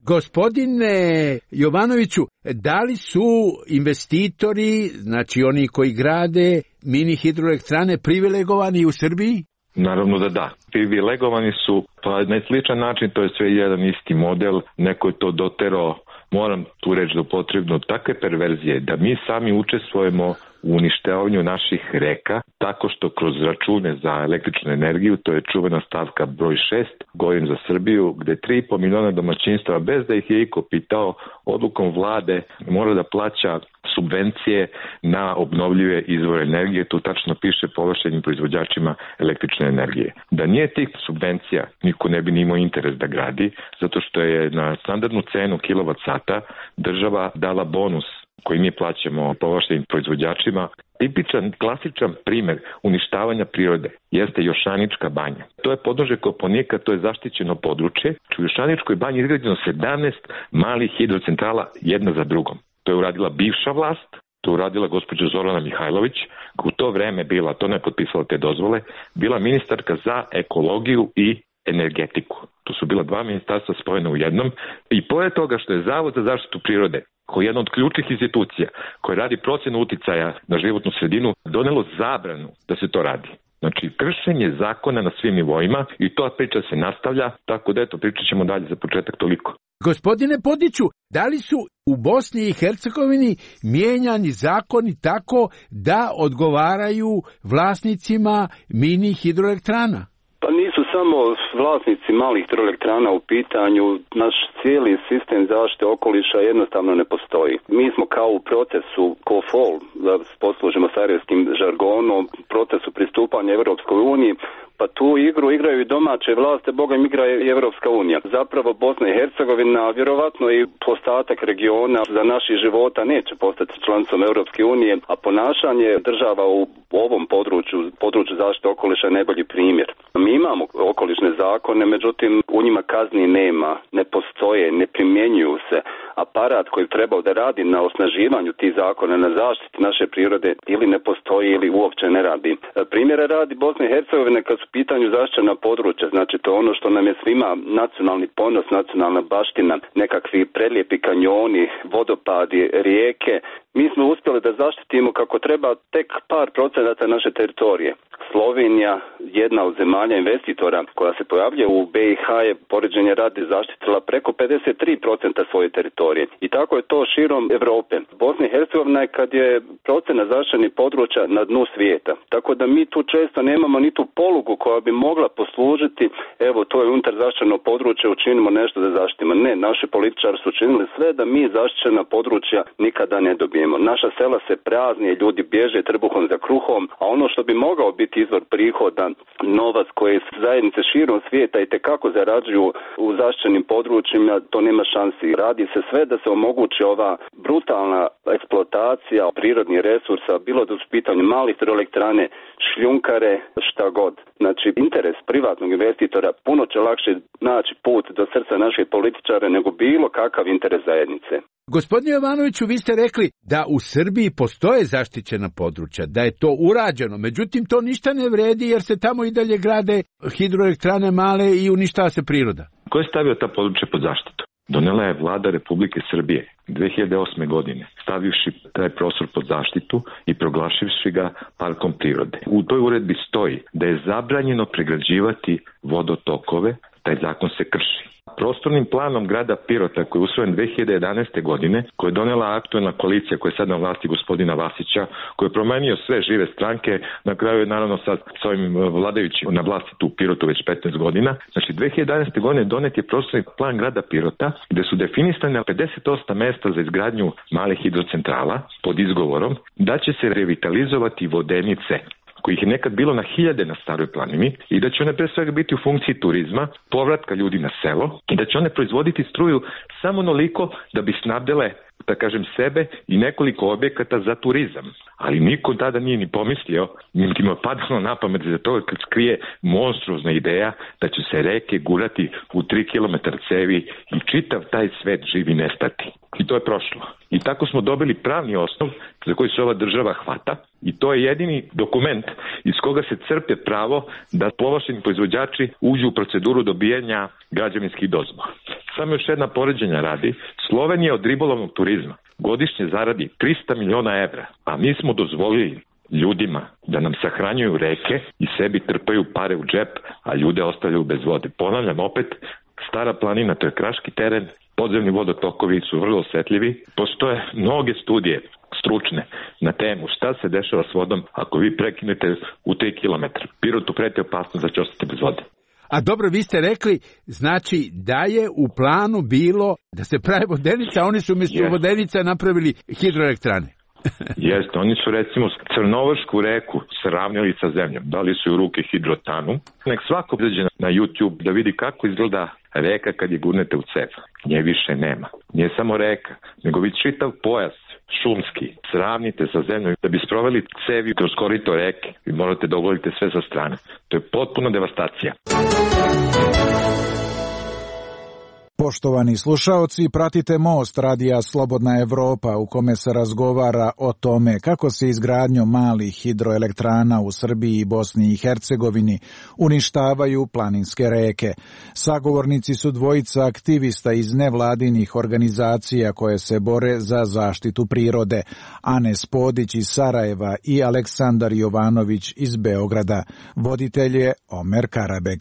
Gospodine Jovanoviću, da li su investitori, znači oni koji grade mini hidroelektrane, privilegovani u Srbiji? Naravno da da. Privilegovani su pa na sličan način, to je sve jedan isti model, neko je to doterao, moram tu reći da upotrebno takve perverzije, da mi sami učestvujemo u uništavanju naših reka, tako što kroz račune za električnu energiju, to je čuvena stavka broj šest, govorim za Srbiju, gde tri i po miliona domaćinstva, bez da ih je iko pitao, odlukom vlade mora da plaća subvencije na obnovljive izvore energije, tu tačno piše povlašćenim proizvođačima električne energije. Da nije tih subvencija, niko ne bi ni imao interes da gradi, zato što je na standardnu cenu kilovat sata država dala bonus koji mi plaćamo povlašćenim proizvođačima. Tipičan, klasičan primer uništavanja prirode jeste Jošanička banja. To je podnožje Kopaonika, to je zaštićeno područje. U Jošaničkoj banji izgrađeno sedamnaest malih hidrocentrala jedna za drugom. To je uradila bivša vlast, to je uradila gospođa Zorana Mihajlović, u to vreme bila, to ne potpisala te dozvole, bila ministarka za ekologiju i energetiku. To su bila dva ministarstva spojena u jednom i pored toga što je Zavod za zaštitu prirode, koji je jedna od ključnih institucija koja radi procjenu uticaja na životnu sredinu, donelo zabranu da se to radi. Znači, kršenje zakona na svim nivoima i to priča se nastavlja, tako da eto, pričat ćemo dalje za početak toliko. Gospodine Podiću, da li su u Bosni i Hercegovini mijenjani zakoni tako da odgovaraju vlasnicima mini hidroelektrana? Pa nisu samo vlasnici malih hidroelektrana u pitanju, naš cijeli sistem zaštite okoliša jednostavno ne postoji. Mi smo kao u procesu COFOL, da poslužimo sarajevskim žargonom, procesu pristupanja Evropskoj uniji, pa tu igru igraju i domaće vlasti, Boga im igra i Evropska unija. Zapravo Bosna i Hercegovina, vjerovatno i ostatak regiona za naših života neće postati članicom Evropske unije, a ponašanje država u ovom području, području zaštite okoliša je najbolji primjer. Mi imamo okolišne zakone, međutim u njima kazni nema, ne postoje, ne primjenjuju se. Aparat koji trebao da radi na osnaživanju tih zakona, na zaštiti naše prirode ili ne postoji ili uopće ne radi. Primjera radi Bosna i Hercegovina kad su pitanju zaštićena područja, znači to je ono što nam je svima nacionalni ponos, nacionalna baština, nekakvi prelijepi kanjoni, vodopadi, rijeke. Mi smo uspjeli da zaštitimo kako treba tek par procenata naše teritorije. Slovenija, jedna od zemalja investitora koja se pojavlja u B i H, je poređenje radi zaštitila preko pedeset tri procenta svoje teritorije. I tako je to širom Evrope. Bosna i Hercegovina je kad je procena zaštićenih područja na dnu svijeta. Tako da mi tu često nemamo ni tu polugu koja bi mogla poslužiti, evo to je unutar zaštićeno područje, učinimo nešto da zaštitimo. Ne, naši političari su učinili sve da mi zaštićena područja nikada ne dobijemo. Naša sela se praznije, ljudi bježe trbuhom za kruhom, a ono što bi mogao biti izvor prihoda, novac koje zajednice širom svijeta i tekako zarađuju u zaštićenim područjima, to nema šansi. Radi se sve da se omogući ova brutalna eksploatacija prirodnih resursa, bilo da su u pitanju malih hidroelektrane, šljunkare, šta god. Znači, interes privatnog investitora puno će lakše naći put do srca naših političara nego bilo kakav interes zajednice. Gospodine Jovanoviću, vi ste rekli da u Srbiji postoje zaštićena područja, da je to urađeno, međutim to ništa ne vredi jer se tamo i dalje grade hidroelektrane male i uništava se priroda. Ko je stavio ta područja pod zaštitu? Donela je vlada Republike Srbije dve hiljade osme. godine, stavivši taj prostor pod zaštitu i proglašivši ga parkom prirode. U toj uredbi stoji da je zabranjeno pregrađivati vodotokove, taj zakon se krši. Prostornim planom grada Pirota koji je usvojen dve hiljade jedanaeste. godine, koji je donela aktuelna koalicija koja je sad na vlasti gospodina Vasića, koji je promenio sve žive stranke, na kraju je naravno sad s ovim vladajućim na vlasti tu u Pirotu već petnaest godina. Znači dve hiljade jedanaeste. godine donet je prostorni plan grada Pirota gde su definisane pedeset osam mesta za izgradnju malih hidrocentrala pod izgovorom da će se revitalizovati vodenice, kojih je nekad bilo na hiljade na Staroj planini i da će one pre svega biti u funkciji turizma, povratka ljudi na selo i da će one proizvoditi struju samo onoliko da bi snabdele, da kažem, sebe i nekoliko objekata za turizam. Ali niko tada nije ni pomislio, niti mu je padalo na pamet za to kad skrije monstruozna ideja da će se reke gurati u tri kilometra cevi i čitav taj svet živi nestati. I to je prošlo. I tako smo dobili pravni osnov za koji se ova država hvata I to je jedini dokument iz koga se crpe pravo da povlašćeni proizvođači uđu u proceduru dobijanja građevinskih dozvola. Samo još jedna poređenja radi, Slovenija od ribolovnog turizma godišnje zaradi trista miliona evra, a mi smo dozvolili ljudima da nam sahranjuju reke i sebi trpaju pare u džep, a ljude ostavljaju bez vode. Ponavljam opet, Stara planina, to je kraški teren, podzemni vodotokovi su vrlo osetljivi. Postoje mnoge studije stručne na temu šta se dešava s vodom ako vi prekinete u tri kilometra. Pirotu preti opasnost da će ostati bez vode. A dobro, vi ste rekli, znači da je u planu bilo da se prave vodenice, a oni su umjesto yes. vodenica napravili hidroelektrane. Jeste, oni su recimo Crnovršku reku sravnili sa zemljom, dali su u ruke hidrotanu. Nek svako dođe na YouTube da vidi kako izgleda reka kad je gurnete u cev. Nje više nema. Nije samo reka, nego vi čitav pojas šumski sravnite sa zemljom. Da bi sproveli cevi kroz korito reke, vi morate da ogolite sve sa strane. To je potpuna devastacija. Poštovani slušaoci, pratite Most radija Slobodna Evropa u kome se razgovara o tome kako se izgradnjom malih hidroelektrana u Srbiji i Bosni i Hercegovini uništavaju planinske reke. Sagovornici su dvojica aktivista iz nevladinih organizacija koje se bore za zaštitu prirode, Anes Podić iz Sarajeva i Aleksandar Jovanović iz Beograda. Voditelj je Omer Karabek.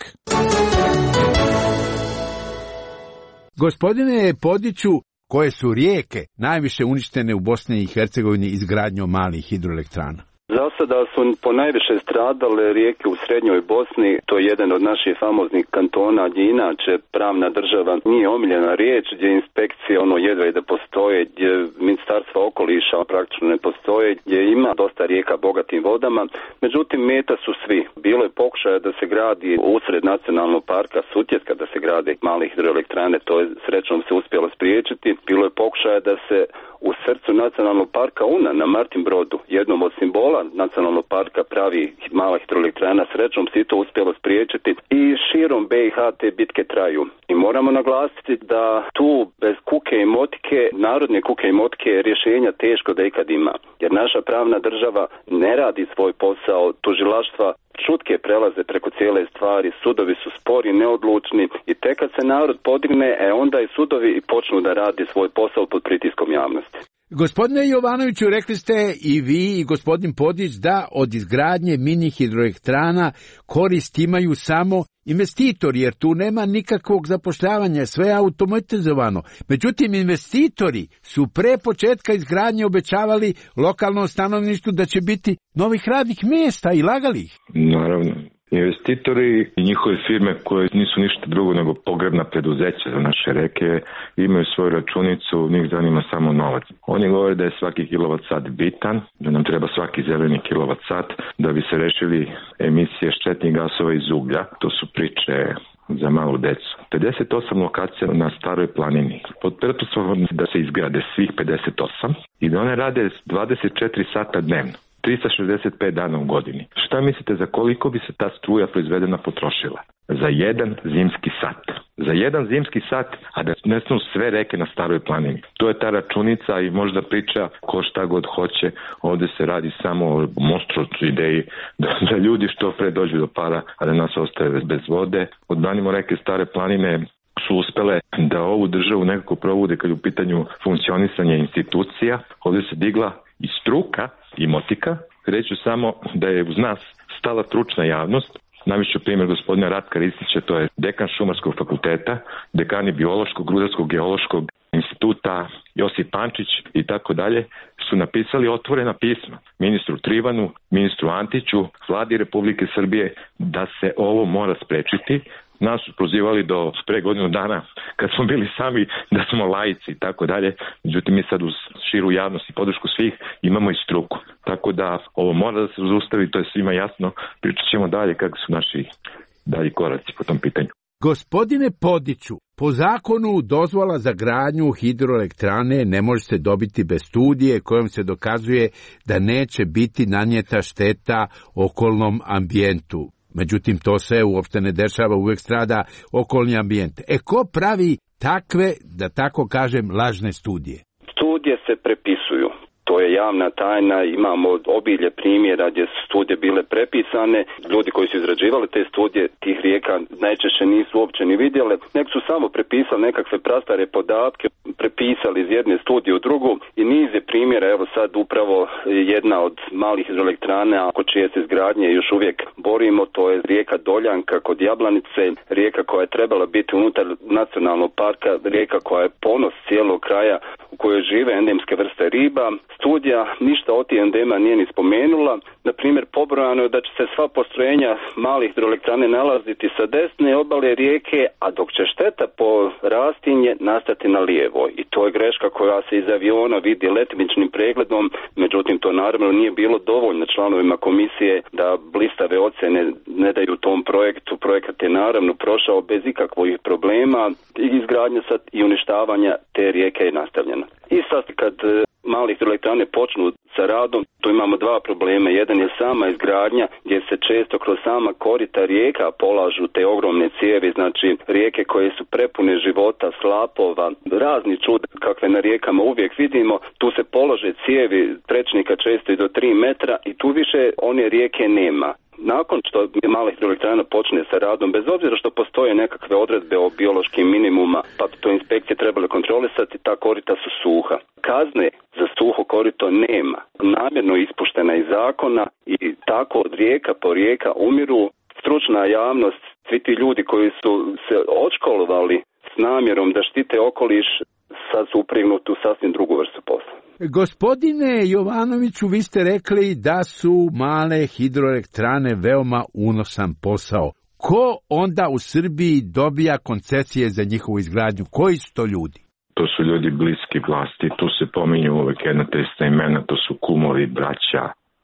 Gospodine Podiću, koje su rijeke najviše uništene u Bosni i Hercegovini izgradnjom malih hidroelektrana? Za sada su ponajviše stradale rijeke u srednjoj Bosni, to je jedan od naših famoznih kantona gdje inače pravna država nije omiljena riječ, gdje inspekcije ono jedva i da postoje, gdje ministarstva okoliša praktično ne postoje, gdje ima dosta rijeka bogatim vodama. Međutim, meta su svi. Bilo je pokušaja da se gradi usred nacionalnog parka Sutjeska, da se grade male hidroelektrane, to je srećom se uspjelo spriječiti. Bilo je pokušaja da se u srcu nacionalnog parka Una na Martin Brodu, jednom od simbola nacionalnog parka, pravi mala hidroelektrana, srećom se i to uspjelo spriječiti. I širom B i H te bitke traju. I moramo naglasiti da tu bez kuke i motike, narodne kuke i motike, rješenja teško da ikad ima. Jer naša pravna država ne radi svoj posao, tužilaštva šutke prelaze preko cijele stvari, sudovi su spori, neodlučni i tek kad se narod podigne, e onda i sudovi počnu da radi svoj posao pod pritiskom javnosti. Gospodine Jovanoviću, rekli ste i vi i gospodin Podić da od izgradnje mini hidroelektrana korist imaju samo investitori, jer tu nema nikakvog zapošljavanja, sve je automatizovano. Međutim, investitori su pre početka izgradnje obećavali lokalnom stanovništvu da će biti novih radnih mjesta i lagali ih. Naravno. Investitori i njihove firme koje nisu ništa drugo nego pogrebna preduzeća za naše reke imaju svoju računicu, njih zanima samo novac. Oni govore da je svaki kilovat sat bitan, da nam treba svaki zeleni kilovat sat da bi se rešili emisije štetnih gasova iz uglja. To su priče za malu decu. pedeset osam lokacija na Staroj planini. Pod pretpostavkom da se izgrade svih pedeset osam i da one rade dvadeset četiri sata dnevno. trista šezdeset pet dana u godini. Šta mislite za koliko bi se ta struja proizvedena potrošila? Za jedan zimski sat. Za jedan zimski sat, a da nestanu sve reke na Staroj planini. To je ta računica i možda priča ko šta god hoće. Ovdje se radi samo o monstruoznoj ideji da, da ljudi što pre dođu do para, a da nas ostaje bez vode. Odbranimo reke Stare planine su uspele da ovu državu nekako provude kad je u pitanju funkcionisanja institucija. Ovdje se digla i struka i motika. Reću samo da je uz nas stala stručna javnost. Navišću primjer gospodina Ratka Ristića, to je dekan Šumarskog fakulteta, dekani Biološkog, Rudarskog, Geološkog instituta Josip Pančić i tako dalje, su napisali otvorena pisma ministru Trivanu, ministru Antiću, vladi Republike Srbije da se ovo mora sprečiti. Nas su prozivali do pre godinu dana kad smo bili sami da smo laici i tako dalje. Međutim, mi sad uz širu javnost i podršku svih imamo i struku. Tako da ovo mora da se zaustavi, to je svima jasno. Pričat ćemo dalje kako su naši dalji koraci po tom pitanju. Gospodine Podiću, po zakonu dozvola za gradnju hidroelektrane ne može se dobiti bez studije kojom se dokazuje da neće biti nanijeta šteta okolnom ambijentu. Međutim, to se uopšte ne dešava, uvijek strada okolni ambijent. E ko pravi takve, da tako kažem, lažne studije? Studije se prepisuju. To je javna tajna, imamo obilje primjera gdje su studije bile prepisane, ljudi koji su izrađivali te studije tih rijeka najčešće nisu uopće ni vidjele, nek su samo prepisali nekakve prastare podatke, prepisali iz jedne studije u drugu i niz je primjera, evo sad upravo jedna od malih hidroelektrana oko čije se izgradnje još uvijek borimo, to je rijeka Doljanka kod Jablanice, rijeka koja je trebala biti unutar nacionalnog parka, rijeka koja je ponos cijelog kraja u kojoj žive endemske vrste riba. Studija ništa od tih endema nije ni spomenula. Na primjer, pobrojano je da će se sva postrojenja malih hidroelektrane nalaziti sa desne obale rijeke, a dok će šteta po rastinje nastati na lijevoj. I to je greška koja se iz aviona vidi letimičnim pregledom, međutim to naravno nije bilo dovoljno članovima komisije da blistave ocjene ne daju tom projektu. Projekat je naravno prošao bez ikakvih problema i izgradnja sad i uništavanja te rijeke je nastavljena. I sad kad male hidroelektrane počnu sa radom, tu imamo dva problema. Jedan je sama izgradnja gdje se često kroz sama korita rijeka polažu te ogromne cijevi, znači rijeke koje su prepune života, slapova, razni čuda kakve na rijekama uvijek vidimo. Tu se polože cijevi prečnika često i do tri metra i tu više one rijeke nema. Nakon što mala hidroelektrana počne sa radom, bez obzira što postoje nekakve odredbe o biološkim minimuma, pa to inspekcije trebale kontrolisati, ta korita su suha. Kazne za suho korito nema. Namjerno ispuštena iz zakona i tako od rijeka po rijeka umiru. Stručna javnost, svi ti ljudi koji su se odškolovali s namjerom da štite okoliš, sad su upregnuti u sasvim drugu vrstu posla. Gospodine Jovanoviću, vi ste rekli da su male hidroelektrane veoma unosan posao. Ko onda u Srbiji dobija koncesije za njihovu izgradnju? Koji su to ljudi? To su ljudi bliski vlasti, tu se pominju uvek jedna te ista imena, to su kumovi, braća,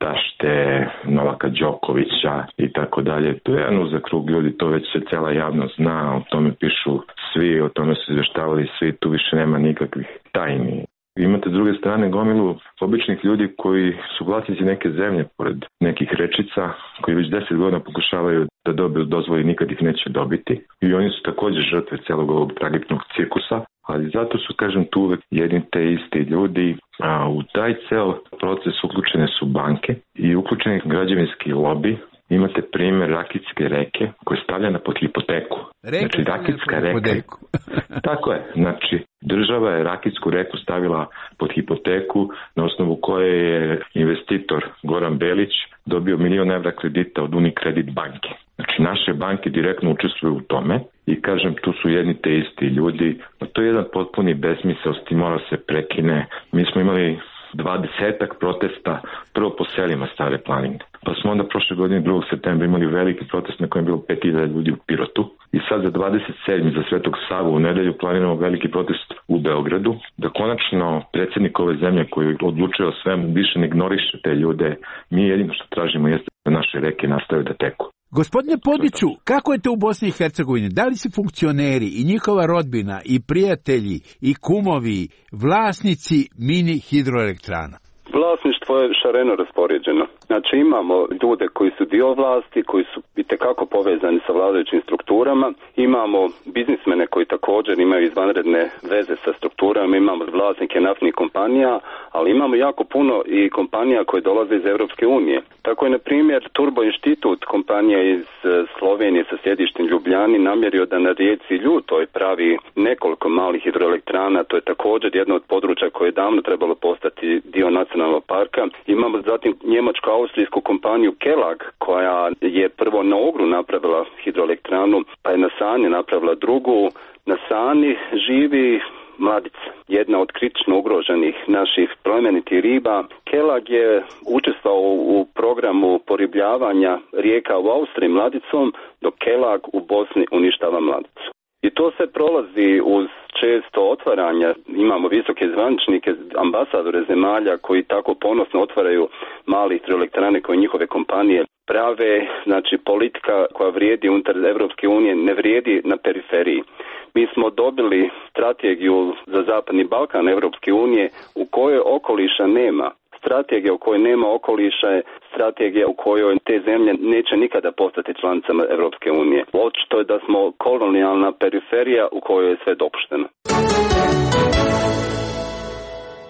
tašte, Novaka Đokovića i tako dalje. To je jedan uzak krug ljudi, to već se cela javnost zna, o tome pišu svi, o tome su izveštavali svi, tu više nema nikakvih tajni. Imate s druge strane gomilu običnih ljudi koji su vlasnici neke zemlje pored nekih rečica, koji već deset godina pokušavaju da dobiju dozvoli, nikad ih neće dobiti. I oni su također žrtve celog ovog tragičnog cirkusa, ali zato su, kažem, tu uvek jedni te isti ljudi. A u taj ceo proces uključene su banke i uključeni građevinski lobi. Imate primjer Rakitske reke koja je stavljena pod hipoteku. Reka znači, Rakitska reka. Tako je. Znači, država je Rakitsku reku stavila pod hipoteku na osnovu koje je investitor Goran Belić dobio milion evra kredita od Unicredit banke. Znači, naše banke direktno učestvuju u tome i, kažem, tu su jedni te isti ljudi. No, to je jedan potpuni besmisao, s tim mora se prekine. Mi smo imali dvadesetak protesta prvo po selima Stare planine. Pa smo onda prošle godine drugog septembra imali veliki protest na kojem je bilo pet hiljada ljudi u Pirotu. I sad za dvadeset sedmi za Svetog Savu u nedelju planiramo veliki protest u Beogradu, da konačno predsjednik ove zemlje koji odlučuje o svemu više ne ignoriše te ljude. Mi jedino što tražimo jeste da naše reke nastave da teku. Gospodine Podiću, kako je to u Bosni i Hercegovini? Da li su funkcioneri i njihova rodbina i prijatelji i kumovi vlasnici mini hidroelektrana? Vlasništvo je šareno raspoređeno. Znači imamo ljude koji su dio vlasti, koji su itekako povezani sa vladajućim strukturama, imamo biznismene koji također imaju izvanredne veze sa strukturama, imamo vlasnike naftnih kompanija, ali imamo jako puno i kompanija koje dolaze iz Europske unije. Tako je, na primjer, Turbo Institut, kompanija iz Slovenije sa sjedištem Ljubljani, namjerio da na rijeci Ljutoj pravi nekoliko malih hidroelektrana. To je također jedno od područja koje je davno trebalo postati dio nacionalnog parka. Imamo zatim njemačko-austrijsku kompaniju Kelag, koja je prvo na Ogru napravila hidroelektranu, pa je na Sani napravila drugu. Na Sani živi mladica, jedna od kritično ugroženih naših plemenitih riba. Kelag je učestvovao u programu poribljavanja rijeka u Austriji mladicom, dok Kelag u Bosni uništava mladicu. I to se prolazi uz često otvaranja. Imamo visoke zvaničnike, ambasadore zemalja koji tako ponosno otvaraju male hidroelektrane koje njihove kompanije prave. Znači, politika koja vrijedi unutar Evropske unije ne vrijedi na periferiji. Mi smo dobili strategiju za Zapadni Balkan Evropske unije u kojoj okoliša nema. Strategija u kojoj nema okoliša je strategija u kojoj te zemlje neće nikada postati članicama Evropske unije. Očito je da smo kolonijalna periferija u kojoj je sve dopušteno.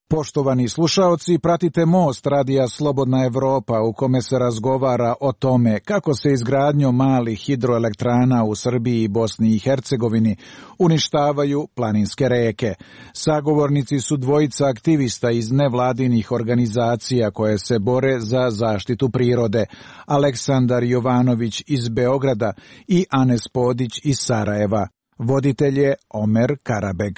Poštovani slušaoci, pratite Most radija Slobodna Evropa u kome se razgovara o tome kako se izgradnjom malih hidroelektrana u Srbiji i Bosni i Hercegovini uništavaju planinske reke. Sagovornici su dvojica aktivista iz nevladinih organizacija koje se bore za zaštitu prirode, Aleksandar Jovanović iz Beograda i Anes Podić iz Sarajeva. Voditelj je Omer Karabeg.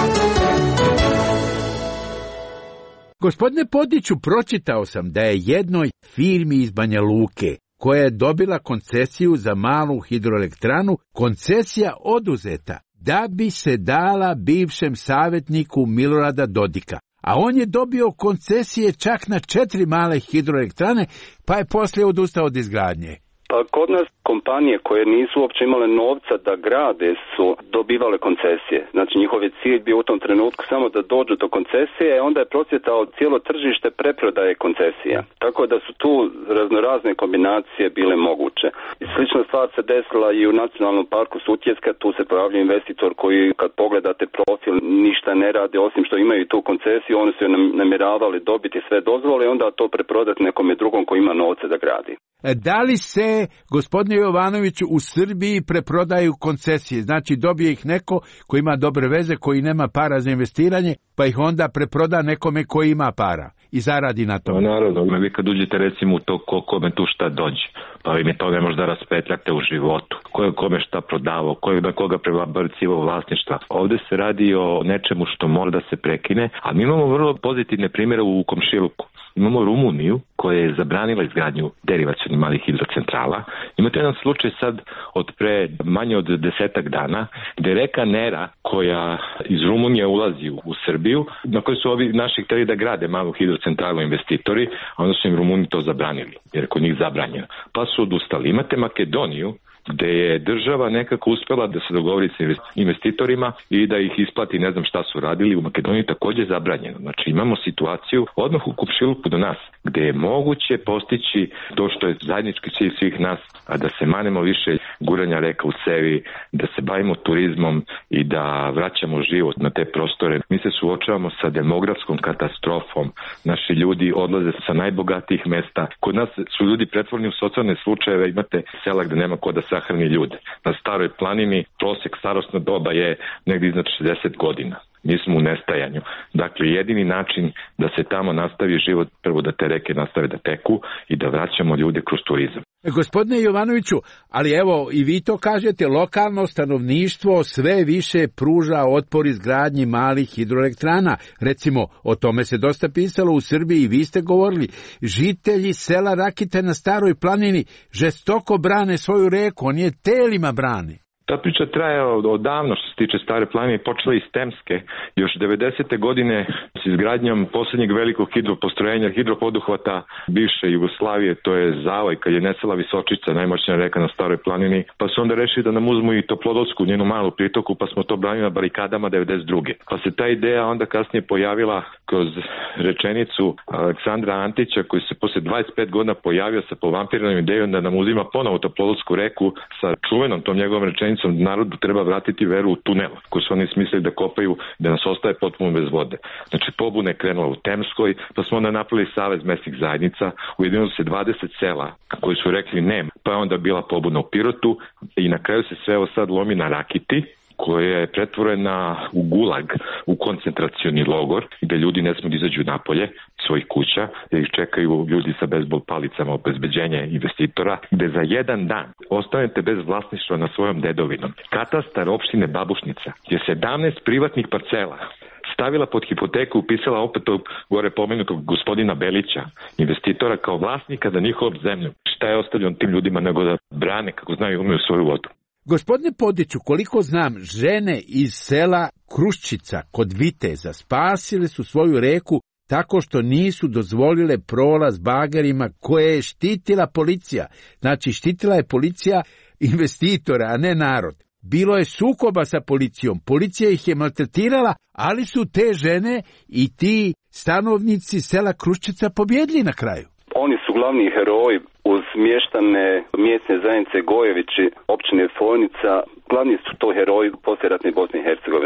Gospodine Podiću, pročitao sam da je jednoj firmi iz Banja Luke, koja je dobila koncesiju za malu hidroelektranu, koncesija oduzeta da bi se dala bivšem savjetniku Milorada Dodika. A on je dobio koncesije čak na četiri male hidroelektrane, pa je poslije odustao od izgradnje. Pa kod nas kompanije koje nisu uopće imale novca da grade su dobivale koncesije. Znači njihov je cilj bio u tom trenutku samo da dođu do koncesije, a onda je procvjetao cijelo tržište preprodaje koncesija. Tako da su tu raznorazne kombinacije bile moguće. I slična stvar se desila i u Nacionalnom parku Sutjeska, tu se pojavljuje investitor koji kad pogledate profil ništa ne rade osim što imaju tu koncesiju, oni su namjeravali dobiti sve dozvole i onda to preprodati nekome drugom koji ima novce da gradi. Da li se, gospodine Jovanoviću, u Srbiji preprodaju koncesije? Znači dobije ih neko koji ima dobre veze, koji nema para za investiranje, pa ih onda preproda nekome koji ima para i zaradi na to. Naravno, vi kad uđete recimo u to ko, kome tu šta dođe, pa vi mi to ne možda raspetljate u životu. Ko je kome šta prodavao, ko je na koga prebacivo vlasništva. Ovde se radi o nečemu što mora da se prekine, a mi imamo vrlo pozitivne primjere u komšiluku. Imamo Rumuniju koja je zabranila izgradnju derivacionih malih hidrocentrala. Imate jedan slučaj sad od pre manje od desetak dana gde reka Nera koja iz Rumunije ulazi u Srbiju, na kojoj su ovi naši hteli da grade malu hidrocentralu investitori, a onda su im Rumuni to zabranili, jer je kod njih zabranjeno. Pa su odustali. Imate Makedoniju gde je država nekako uspela da se dogovori sa investitorima i da ih isplati, ne znam šta su radili. U Makedoniji takođe zabranjeno. Znači imamo situaciju odmah u komšiluku do nas, gde je moguće postići to što je zajednički cilj svih nas, a da se manemo više guranja reka u cevi, da se bavimo turizmom i da vraćamo život na te prostore. Mi se suočavamo sa demografskom katastrofom. Naši ljudi odlaze sa najbogatijih mesta. Kod nas su ljudi pretvoreni u socijalne slučajeve. Imate sela gde nema ko da sahrani ljude. Na Staroj planini prosek starosna doba je negdje iznad šezdeset godina. Mi smo u nestajanju. Dakle, jedini način da se tamo nastavi život, prvo da te reke nastave da teku i da vraćamo ljude kroz turizam. Gospodine Jovanoviću, ali evo i vi to kažete, lokalno stanovništvo sve više pruža otpor izgradnji malih hidroelektrana. Recimo, o tome se dosta pisalo u Srbiji i vi ste govorili. Žitelji sela Rakite na Staroj planini žestoko brane svoju reku, oni je telima brane. Ta priča traje odavno što se tiče Stare planine, počela iz Temske. Još devedesete godine s izgradnjom posljednjeg velikog hidropostrojenja, hidropoduhvata bivše Jugoslavije, to je Zavoj, kad je nestala Visočica, najmoćnija reka na Staroj planini, pa su onda rešili da nam uzmu i Toplodolsku, njenu malu pritoku, pa smo to branili na barikadama devedeset druge. Pa se ta ideja onda kasnije pojavila kroz rečenicu Aleksandra Antića, koji se posle dvadeset pet godina pojavio sa povampiranom idejom da nam uzima ponovo Toplodolsku reku sa čuvenom tom njegovom rečenicom narodu treba vratiti veru u tunel koji su oni smislili da kopaju, da nas ostaje potpuno bez vode. Znači pobuna je krenula u Temskoj, pa smo onda napravili savez mesnih zajednica, ujedinilo se dvadeset sela koji su rekli ne, pa je onda bila pobuna u Pirotu i na kraju se sve ovo sad lomi na Rakiti, koja je pretvorena u gulag, u koncentracioni logor, gde ljudi ne smiju da izađu napolje svojih kuća, gde ih čekaju ljudi sa bejzbol palicama, obezbeđenje investitora, gde za jedan dan ostanete bez vlasništva na svojom dedovinom. Katastar opštine Babušnica je sedamnaest privatnih parcela stavila pod hipoteku, upisala opet tog gore pomenutog gospodina Belića, investitora kao vlasnika za njihovom zemlju. Šta je ostavljeno tim ljudima nego da brane kako znaju umeju svoju vodu? Gospodine Podiću, koliko znam, žene iz sela Kruščica kod Viteza spasile su svoju reku tako što nisu dozvolile prolaz bagerima koje je štitila policija. Znači, štitila je policija investitora, a ne narod. Bilo je sukoba sa policijom, policija ih je maltretirala, ali su te žene i ti stanovnici sela Kruščica pobjedili na kraju. Oni su glavni heroji uz mještane mjesne zajednice Gojevići, općine Fojnica. Glavni su to heroji poslijeratne Bosne i Hercegovine.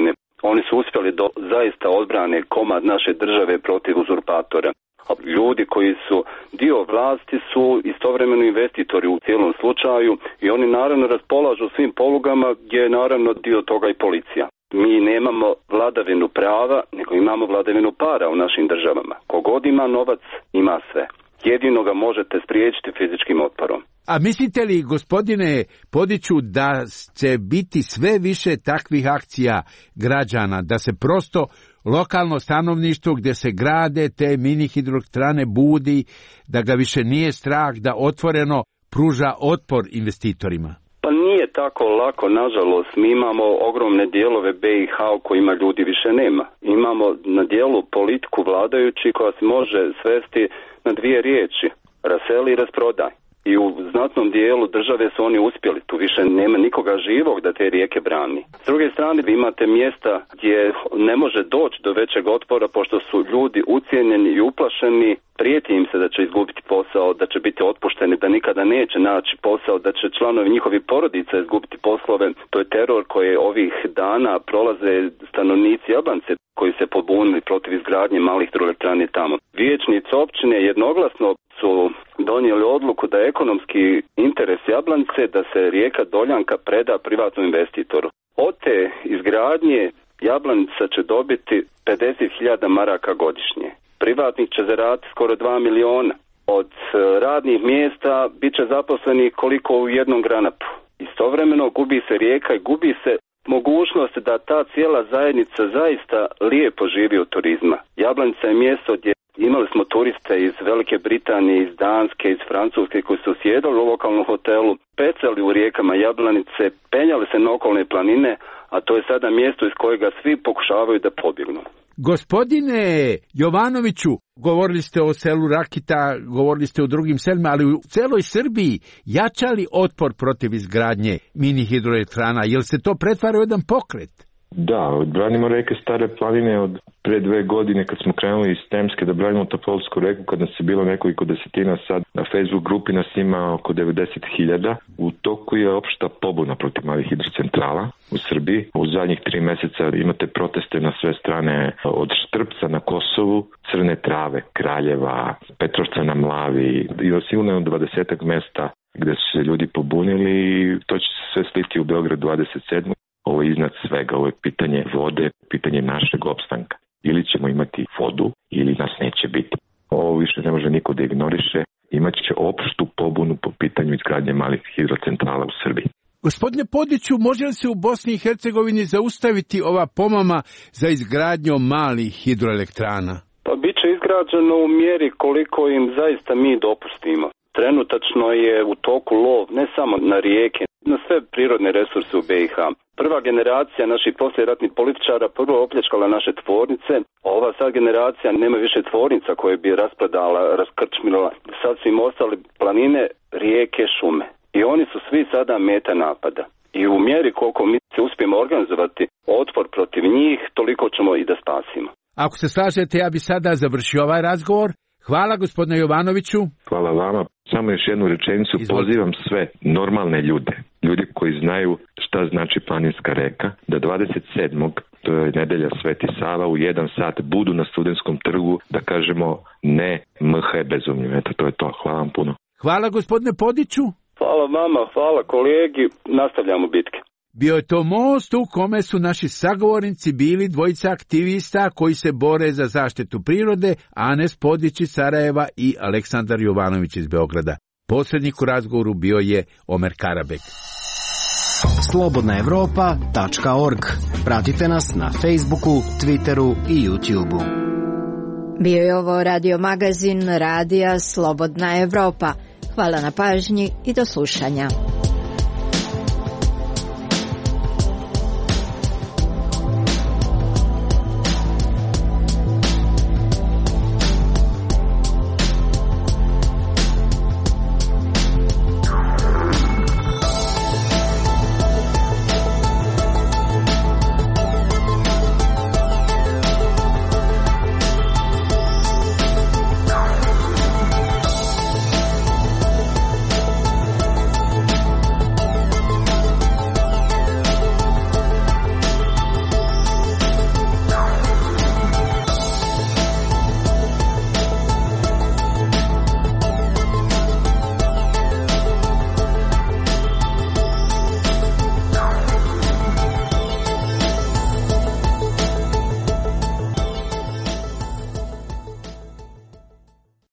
Oni su uspjeli do zaista odbrane komad naše države protiv uzurpatora. Ljudi koji su dio vlasti su istovremeno investitori u cijelom slučaju i oni naravno raspolažu svim polugama gdje je naravno dio toga i policija. Mi nemamo vladavinu prava, nego imamo vladavinu para u našim državama. Kogod ima novac, ima sve. Jedino ga možete spriječiti fizičkim otporom. A mislite li, gospodine Podiću, da će biti sve više takvih akcija građana, da se prosto lokalno stanovništvo gdje se grade te mini hidroelektrane budi, da ga više nije strah, da otvoreno pruža otpor investitorima? Pa nije tako lako, nažalost. Mi imamo ogromne dijelove B i H u kojima ljudi više nema. Imamo na dijelu politiku vladajući koja se može svesti na dvije riječi. Raseli i rasprodaj. I u znatnom dijelu države su oni uspjeli. Tu više nema nikoga živog da te rijeke brani. S druge strane, vi imate mjesta gdje ne može doći do većeg otpora pošto su ljudi ucijenjeni i uplašeni. Prijeti im se da će izgubiti posao, da će biti otpušteni, da nikada neće naći posao, da će članovi njihovih porodica izgubiti poslove. To je teror koji ovih dana prolaze stanovnici Jablance koji se pobunili protiv izgradnje malih hidroelektrana tamo. Vijećnici općine jednoglasno su donijeli odluku da je ekonomski interes Jablance da se rijeka Doljanka preda privatnom investitoru. Od te izgradnje Jablanica će dobiti pedeset hiljada maraka godišnje. Privatnik će zaraditi skoro dva miliona. Od radnih mjesta bit će zaposleni koliko u jednom granapu. Istovremeno gubi se rijeka i gubi se mogućnost da ta cijela zajednica zaista lijepo živi od turizma. Jablanica je mjesto gdje imali smo turiste iz Velike Britanije, iz Danske, iz Francuske koji su sjedali u lokalnom hotelu, pecali u rijekama Jablanice, penjali se na okolne planine, a to je sada mjesto iz kojega svi pokušavaju da pobjegnu. Gospodine Jovanoviću, govorili ste o selu Rakita, govorili ste o drugim selima, ali u celoj Srbiji jača li otpor protiv izgradnje mini hidroelektrana? Jel se to pretvara u jedan pokret? Da, branimo reke Stare planine od pre dve godine kad smo krenuli iz Temske da branimo Topolsku reku, kad nas je bilo nekoliko desetina, sad na Facebook grupi nas ima oko devedeset hiljada. U toku je opšta pobuna protiv malih hidrocentrala u Srbiji. U zadnjih tri meseca imate proteste na sve strane, od Štrpca na Kosovu, Crne Trave, Kraljeva, Petrovca na Mlavi i sigurno je dvadesetak mesta gde su se ljudi pobunili i to će se sve sliti u Beograd dvadeset sedmog Ovo je iznad svega, ovo je pitanje vode, pitanje našeg opstanka. Ili ćemo imati vodu, ili nas neće biti. Ovo više ne može niko da ignoriše. Imaće opštu pobunu po pitanju izgradnje malih hidrocentrala u Srbiji. Gospodine Podiću, može li se u Bosni i Hercegovini zaustaviti ova pomama za izgradnjom malih hidroelektrana? Pa bit će izgrađeno u mjeri koliko im zaista mi dopustimo. Trenutačno je u toku lov ne samo na rijeke, na sve prirodne resurse u B i H. Prva generacija naših poslijeratnih političara prvo opljačkala naše tvornice, a ova sad generacija nema više tvornica koje bi rasprodala, raskrčmila. Sad su im ostali planine, rijeke, šume. I oni su svi sada meta napada. I u mjeri koliko mi se uspijemo organizovati otpor protiv njih, toliko ćemo i da spasimo. Ako se slažete, ja bi sada završio ovaj razgovor. Hvala gospodine Jovanoviću. Hvala vama. Samo još jednu rečenicu. Izvolite. Pozivam sve normalne ljude, ljudi koji znaju šta znači planinska reka, da dvadeset sedmog to je nedelja Sveti Sava, u jedan sat budu na Studentskom trgu da kažemo ne M H bezumlju. Eto, to je to. Hvala vam puno. Hvala gospodine Podiću. Hvala vama, hvala kolegi. Nastavljamo bitke. Bio je to most u kome su naši sagovornici bili dvojica aktivista koji se bore za zaštitu prirode, Anes Podić iz Sarajeva i Aleksandar Jovanović iz Beograda. Posrednik u razgovoru bio je Omer Karabek. slobodna evropa tačka org. Pratite nas na Facebooku, Twitteru i YouTubeu. Bio je ovo radio magazin Radija Slobodna Evropa. Hvala na pažnji i do slušanja.